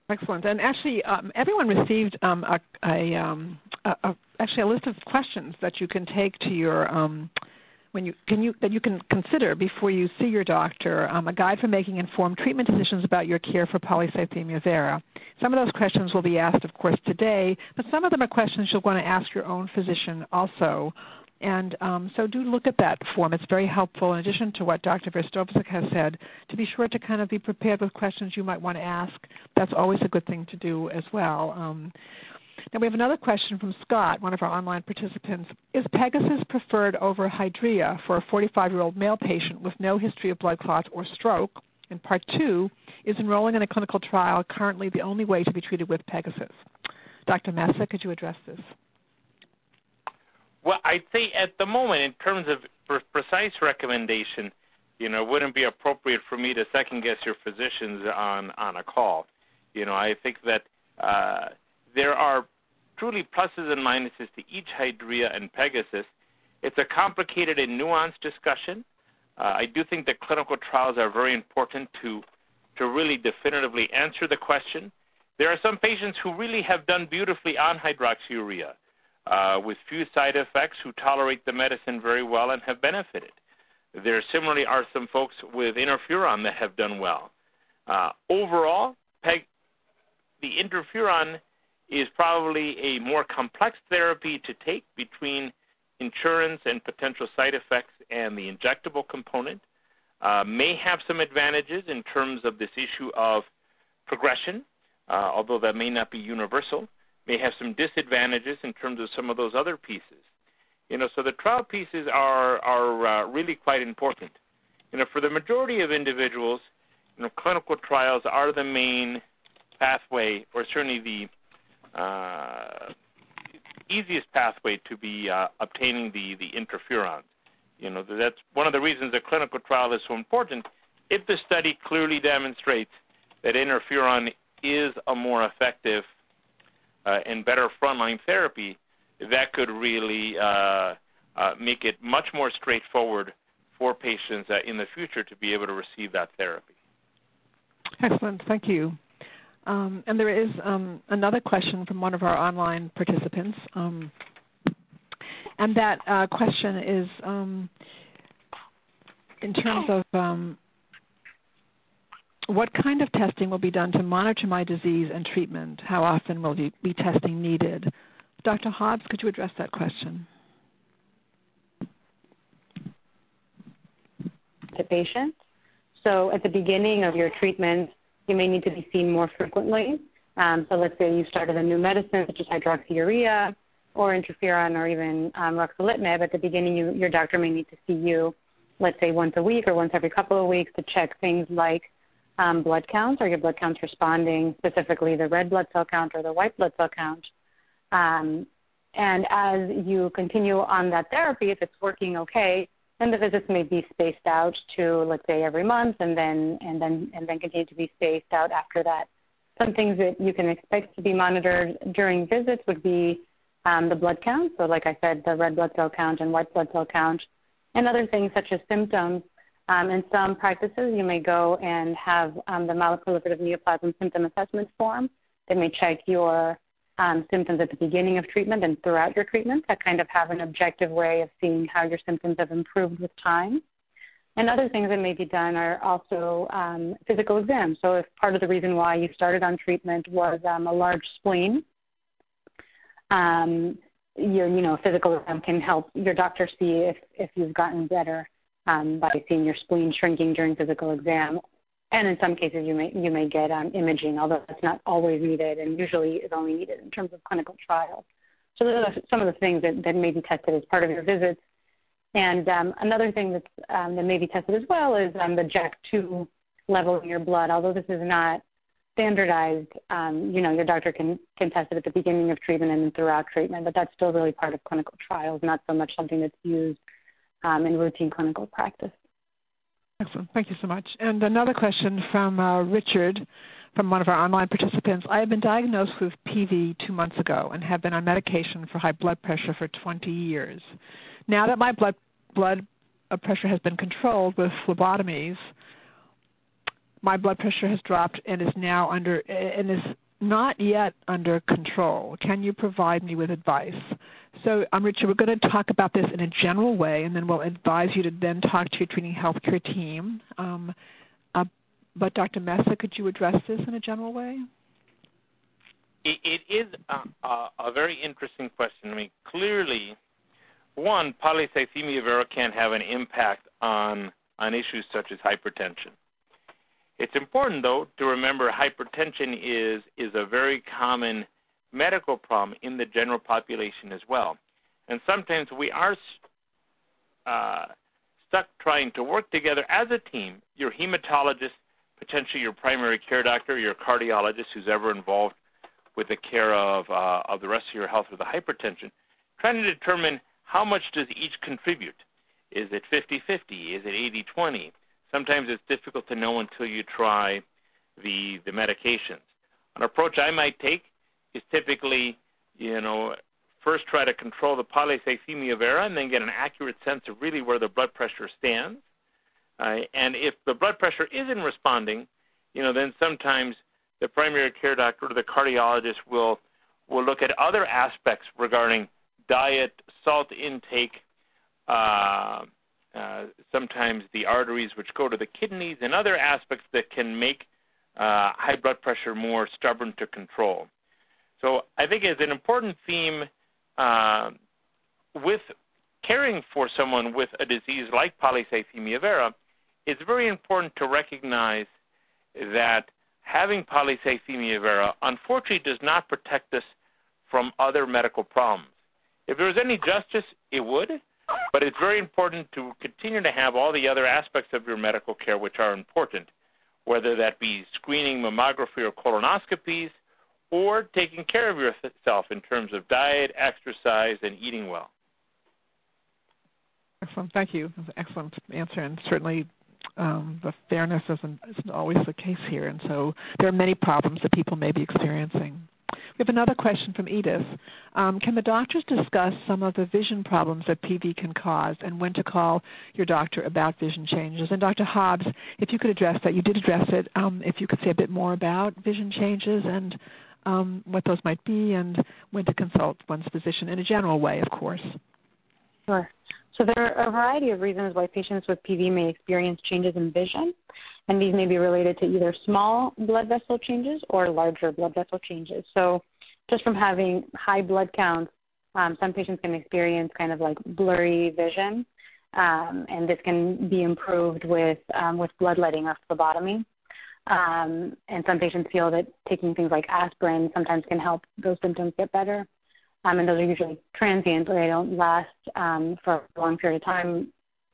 Excellent. And actually, um, everyone received um, a, a, um, a, a actually a list of questions that you can take to your um, when you can you that you can consider before you see your doctor. Um, a guide for making informed treatment decisions about your care for polycythemia vera. Some of those questions will be asked, of course, today, but some of them are questions you'll want to ask your own physician also. And um, so do look at that form. It's very helpful, in addition to what Doctor Verstovsek has said, to be sure to kind of be prepared with questions you might want to ask. That's always a good thing to do as well. Um, now we have another question from Scott, one of our online participants. Is Pegasus preferred over Hydrea for a forty-five-year-old male patient with no history of blood clots or stroke? And part two, is enrolling in a clinical trial currently the only way to be treated with Pegasus? Doctor Massa, could you address this? Well, I'd say at the moment, in terms of pre- precise recommendation, you know, it wouldn't be appropriate for me to second-guess your physicians on, on a call. You know, I think that uh, there are truly pluses and minuses to each Hydrea and Pegasus. It's a complicated and nuanced discussion. Uh, I do think that clinical trials are very important to, to really definitively answer the question. There are some patients who really have done beautifully on hydroxyurea. Uh, with few side effects, who tolerate the medicine very well and have benefited. There similarly are some folks with interferon that have done well. Uh, overall, PEG, the interferon is probably a more complex therapy to take between insurance and potential side effects and the injectable component. Uh, may have some advantages in terms of this issue of progression, uh, although that may not be universal. May have some disadvantages in terms of some of those other pieces. You know, so the trial pieces are, are uh, really quite important. You know, for the majority of individuals, you know, clinical trials are the main pathway, or certainly the uh, easiest pathway to be uh, obtaining the, the interferons. You know, that's one of the reasons a clinical trial is so important. If the study clearly demonstrates that interferon is a more effective Uh, and better frontline therapy, that could really uh, uh, make it much more straightforward for patients uh, in the future to be able to receive that therapy. Excellent. Thank you. Um, and there is um, another question from one of our online participants. Um, and that uh, question is um, in terms of um, what kind of testing will be done to monitor my disease and treatment? How often will be testing needed? Doctor Hobbs, could you address that question? The patient. So at the beginning of your treatment, you may need to be seen more frequently. Um, so let's say you started a new medicine such as hydroxyurea or interferon or even um, ruxolitinib. At the beginning, you, your doctor may need to see you, let's say, once a week or once every couple of weeks to check things like Um, blood counts. Are your blood counts responding, specifically the red blood cell count or the white blood cell count? Um, and as you continue on that therapy, if it's working okay, then the visits may be spaced out to, let's say, every month, and then and then and then continue to be spaced out after that. Some things that you can expect to be monitored during visits would be um, the blood count. So, like I said, the red blood cell count and white blood cell count, and other things such as symptoms. Um, in some practices, you may go and have um, the myeloproliferative neoplasm symptom assessment form. They may check your um, symptoms at the beginning of treatment and throughout your treatment to kind of have an objective way of seeing how your symptoms have improved with time. And other things that may be done are also um, physical exams. So if part of the reason why you started on treatment was um, a large spleen, um, your you know, physical exam can help your doctor see if, if you've gotten better. Um, by seeing your spleen shrinking during physical exam. And in some cases, you may you may get um, imaging, although that's not always needed and usually is only needed in terms of clinical trials. So those are some of the things that, that may be tested as part of your visits. And um, another thing that's, um, that may be tested as well is um, the J A K two level in your blood. Although this is not standardized, um, you know, your doctor can, can test it at the beginning of treatment and then throughout treatment, but that's still really part of clinical trials, not so much something that's used Um, in routine clinical practice. Excellent. Thank you so much. And another question from uh, Richard, from one of our online participants. I have been diagnosed with P V two months ago and have been on medication for high blood pressure for twenty years. Now that my blood blood pressure has been controlled with phlebotomies, my blood pressure has dropped and is now under and is not yet under control. Can you provide me with advice? So, um, Richard, we're going to talk about this in a general way, and then we'll advise you to then talk to your treating healthcare team. Um, uh, but Doctor Mesa, could you address this in a general way? It, it is a, a, a very interesting question. I mean, clearly, one, polycythemia vera can have an impact on, on issues such as hypertension. It's important, though, to remember hypertension is, is a very common medical problem in the general population as well. And sometimes we are uh, stuck trying to work together as a team, your hematologist, potentially your primary care doctor, your cardiologist who's ever involved with the care of, uh, of the rest of your health with the hypertension, trying to determine how much does each contribute. Is it fifty fifty? Is it eighty twenty? Sometimes it's difficult to know until you try the, the medications. An approach I might take is typically, you know, first try to control the polycythemia vera and then get an accurate sense of really where the blood pressure stands. Uh, and if the blood pressure isn't responding, you know, then sometimes the primary care doctor or the cardiologist will, will look at other aspects regarding diet, salt intake, uh, uh, sometimes the arteries which go to the kidneys, and other aspects that can make uh, high blood pressure more stubborn to control. So I think it's an important theme uh, with caring for someone with a disease like polycythemia vera. It's very important to recognize that having polycythemia vera unfortunately does not protect us from other medical problems. If there was any justice, it would, but it's very important to continue to have all the other aspects of your medical care which are important, whether that be screening, mammography, or colonoscopies, or taking care of yourself in terms of diet, exercise, and eating well. Excellent. Thank you. That's an excellent answer, and certainly um, the fairness isn't, isn't always the case here, and so there are many problems that people may be experiencing. We have another question from Edith. Um, can the doctors discuss some of the vision problems that P V can cause and when to call your doctor about vision changes? And Doctor Hobbs, if you could address that, you did address it, um, if you could say a bit more about vision changes and um, what those might be and when to consult one's physician in a general way, of course. Sure. So there are a variety of reasons why patients with P V may experience changes in vision, and these may be related to either small blood vessel changes or larger blood vessel changes. So just from having high blood counts, um, some patients can experience kind of like blurry vision, um, and this can be improved with, um, with bloodletting or phlebotomy. Um, and some patients feel that taking things like aspirin sometimes can help those symptoms get better. Um, and those are usually transient, they don't last um, for a long period of time.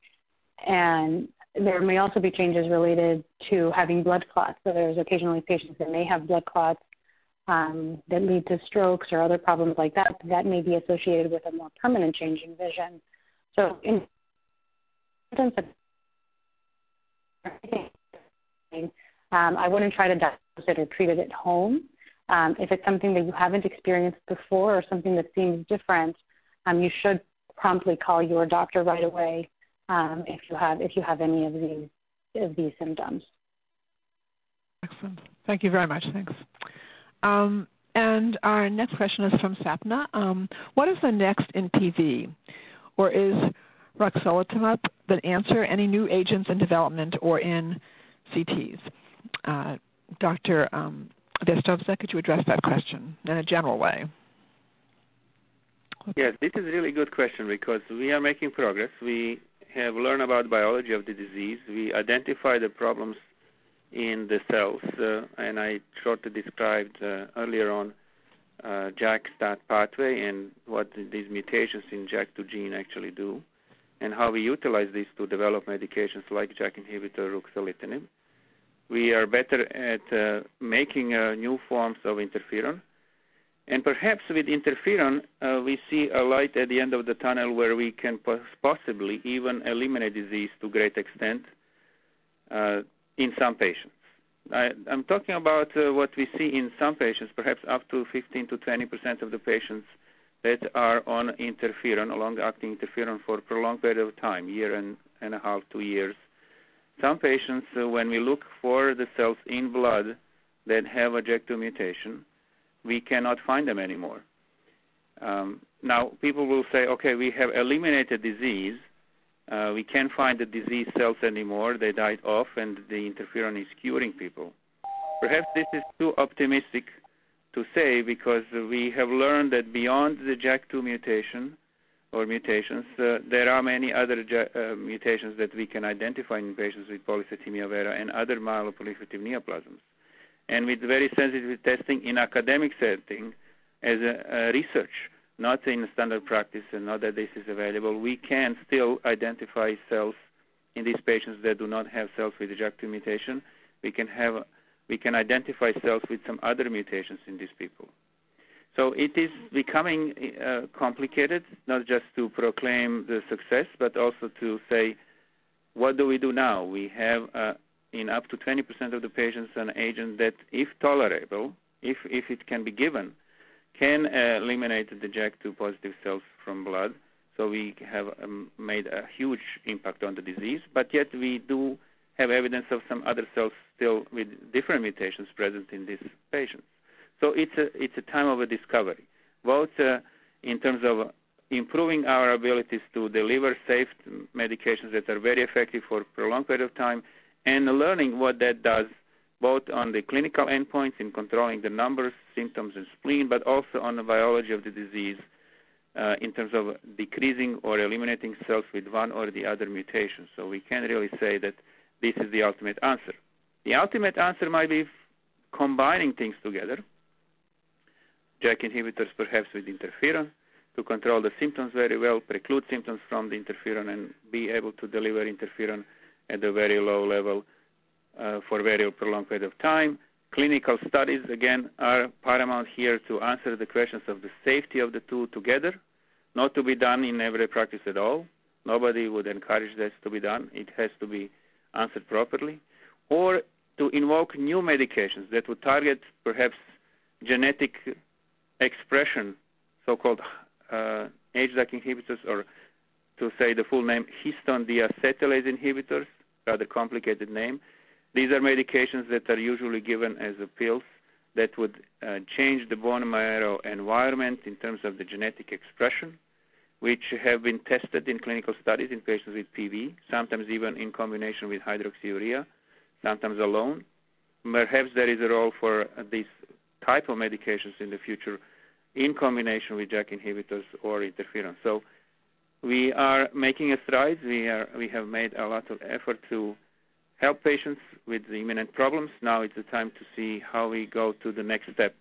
And there may also be changes related to having blood clots. So there's occasionally patients that may have blood clots um, that lead to strokes or other problems like that. That may be associated with a more permanent change in vision. So in um, I wouldn't try to diagnose it or treat it at home. Um, if it's something that you haven't experienced before or something that seems different, um, you should promptly call your doctor right away um, if you have if you have any of these of these symptoms. Excellent. Thank you very much. Thanks. Um, and our next question is from Sapna. Um, what is the next in P V, or is ruxolitinib the answer? Any new agents in development or in C Ts? Uh, Doctor Um, Vestovsek, could you address that question in a general way? Yes, this is a really good question because we are making progress. We have learned about biology of the disease. We identify the problems in the cells, uh, and I shortly described uh, earlier on uh, JAK-STAT pathway and what these mutations in JAK two gene actually do, and how we utilize these to develop medications like JAK inhibitor, ruxolitinib. We are better at uh, making uh, new forms of interferon. And perhaps with interferon, uh, we see a light at the end of the tunnel where we can possibly even eliminate disease to a great extent uh, in some patients. I, I'm talking about uh, what we see in some patients, perhaps up to fifteen to twenty percent of the patients that are on interferon, long-acting interferon for a prolonged period of time, year and, and a half, two years. some patients, uh, when we look for the cells in blood that have a J A K two mutation, we cannot find them anymore. Um, now, people will say, okay, we have eliminated disease. Uh, we can't find the disease cells anymore. They died off, and the interferon is curing people. Perhaps this is too optimistic to say, because we have learned that beyond the J A K two mutation or mutations, uh, there are many other uh, mutations that we can identify in patients with polycythemia vera and other myeloproliferative neoplasms. And with very sensitive testing in academic setting as a, a research, not in standard practice, and not that this is available, we can still identify cells in these patients that do not have cells with the J A K two mutation. We can have, we can identify cells with some other mutations in these people. So it is becoming uh, complicated, not just to proclaim the success, but also to say, what do we do now? We have, uh, in up to twenty percent of the patients, an agent that, if tolerable, if, if it can be given, can uh, eliminate the J A K two positive cells from blood. So we have um, made a huge impact on the disease, but yet we do have evidence of some other cells still with different mutations present in these patients. So it's a, it's a time of a discovery, both uh, in terms of improving our abilities to deliver safe medications that are very effective for a prolonged period of time, and learning what that does both on the clinical endpoints in controlling the numbers, symptoms, and spleen, but also on the biology of the disease uh, in terms of decreasing or eliminating cells with one or the other mutation. So we can't really say that this is the ultimate answer. The ultimate answer might be combining things together, J A K inhibitors perhaps with interferon, to control the symptoms very well, preclude symptoms from the interferon, and be able to deliver interferon at a very low level uh, for a very prolonged period of time. Clinical studies, again, are paramount here to answer the questions of the safety of the two together, not to be done in every practice at all. Nobody would encourage this to be done. It has to be answered properly. Or to invoke new medications that would target perhaps genetic expression, so-called uh, H D A C inhibitors, or to say the full name, histone deacetylase inhibitors, rather complicated name. These are medications that are usually given as a pills that would uh, change the bone marrow environment in terms of the genetic expression, which have been tested in clinical studies in patients with P V, sometimes even in combination with hydroxyurea, sometimes alone. Perhaps there is a role for uh, these type of medications in the future in combination with J A K inhibitors or interferon. So we are making a stride. We, are, we have made a lot of effort to help patients with the imminent problems. Now it's the time to see how we go to the next step.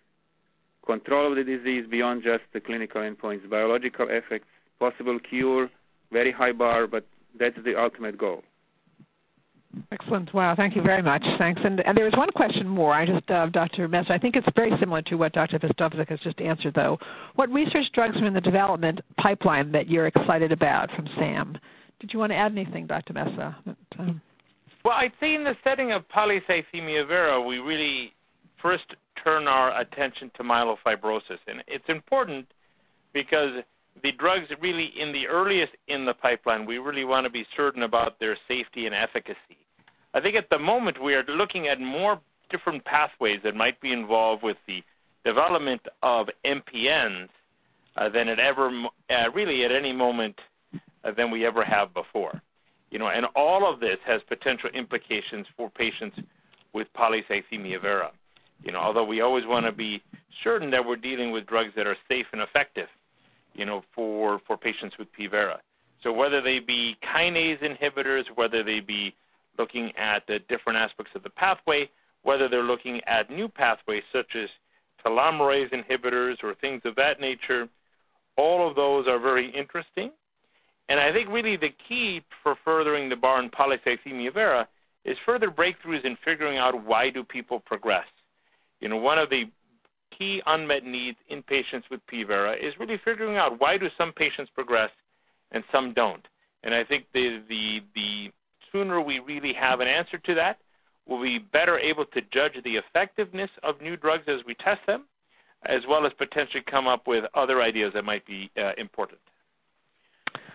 Control of the disease beyond just the clinical endpoints, biological effects, possible cure, very high bar, but that's the ultimate goal. Excellent. Wow. Thank you very much. Thanks. And, and there was one question more. I just, uh, Doctor Messner, I think it's very similar to what Doctor Vestovic has just answered, though. What research drugs are in the development pipeline that you're excited about from SAM? Did you want to add anything, Doctor Messner? Um, Well, I'd say in the setting of polycythemia vera, we really first turn our attention to myelofibrosis. And it's important because the drugs really in the earliest in the pipeline, we really want to be certain about their safety and efficacy. I think at the moment we are looking at more different pathways that might be involved with the development of M P Ns uh, than at ever, uh, really at any moment uh, than we ever have before. You know, and all of this has potential implications for patients with polycythemia vera. You know, although we always want to be certain that we're dealing with drugs that are safe and effective, you know, for, for patients with P. vera. So whether they be kinase inhibitors, whether they be looking at the different aspects of the pathway, whether they're looking at new pathways such as telomerase inhibitors or things of that nature, all of those are very interesting. And I think really the key for furthering the bar in polycythemia vera is further breakthroughs in figuring out why do people progress. You know, one of the key unmet needs in patients with P. vera is really figuring out why do some patients progress and some don't. And I think the, the, the sooner we really have an answer to that, we'll be better able to judge the effectiveness of new drugs as we test them, as well as potentially come up with other ideas that might be uh, important.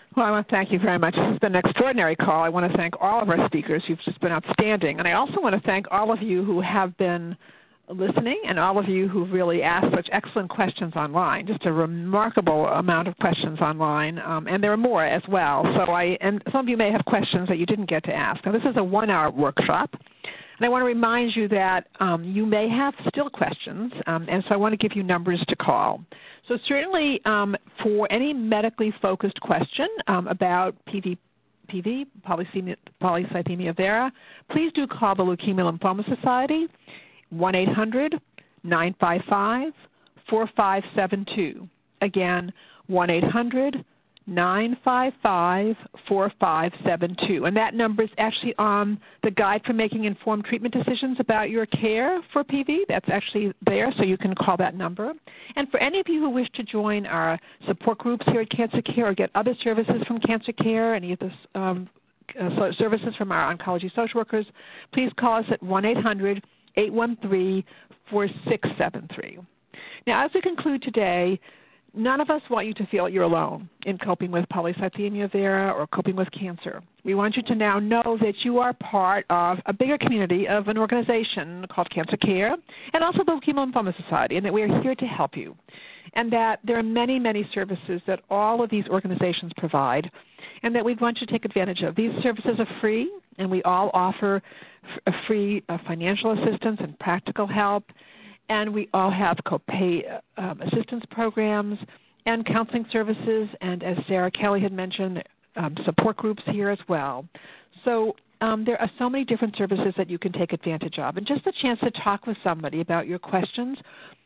Well, I want to thank you very much. This has been an extraordinary call. I want to thank all of our speakers. You've just been outstanding. And I also want to thank all of you who have been listening and all of you who really asked such excellent questions online, just a remarkable amount of questions online. Um, and there are more as well. So I, and some of you may have questions that you didn't get to ask. Now, this is a one-hour workshop. And I want to remind you that um, you may have still questions, um, and so I want to give you numbers to call. So certainly um, for any medically focused question um, about P V, P V polycythemia, polycythemia vera, please do call the Leukemia Lymphoma Society, one eight hundred nine five five four five seven two. Again, one eight hundred nine five five four five seven two. And that number is actually on the Guide for Making Informed Treatment Decisions About Your Care for P V. That's actually there, so you can call that number. And for any of you who wish to join our support groups here at Cancer Care or get other services from Cancer Care, any of the um, uh, services from our oncology social workers, please call us at one eight hundred eight one three four six seven three. Now, as we conclude today, none of us want you to feel you're alone in coping with polycythemia vera or coping with cancer. We want you to now know that you are part of a bigger community of an organization called Cancer Care and also the Leukemia Lymphoma Society, and that we are here to help you. And that there are many, many services that all of these organizations provide and that we want you to take advantage of. These services are free, and we all offer f- free uh, financial assistance and practical help. And we all have co-pay um, assistance programs and counseling services, and as Sarah Kelly had mentioned, um, support groups here as well. So um, there are so many different services that you can take advantage of. And just the chance to talk with somebody about your questions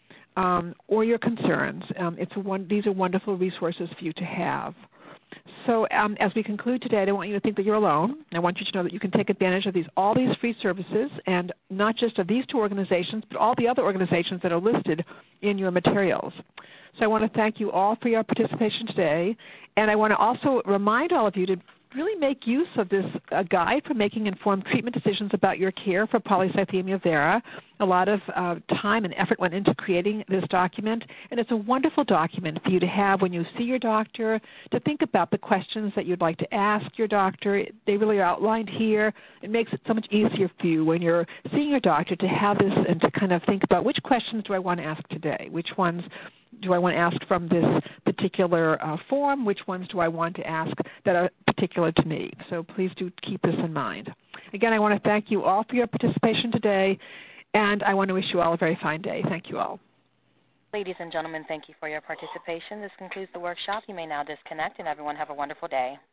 um, or your concerns, um, it's a one, these are wonderful resources for you to have. So um, as we conclude today, I don't want you to think that you're alone. I want you to know that you can take advantage of these, all these free services, and not just of these two organizations, but all the other organizations that are listed in your materials. So I want to thank you all for your participation today, and I want to also remind all of you to really make use of this uh, guide for making informed treatment decisions about your care for polycythemia vera. A lot of uh, time and effort went into creating this document, and it's a wonderful document for you to have when you see your doctor, to think about the questions that you'd like to ask your doctor. They really are outlined here. It makes it so much easier for you when you're seeing your doctor to have this and to kind of think about which questions do I want to ask today, which ones do I want to ask from this particular uh, form, which ones do I want to ask that are particular to me. So please do keep this in mind. Again, I want to thank you all for your participation today, and I want to wish you all a very fine day. Thank you all. Ladies and gentlemen, thank you for your participation. This concludes the workshop. You may now disconnect, and everyone have a wonderful day.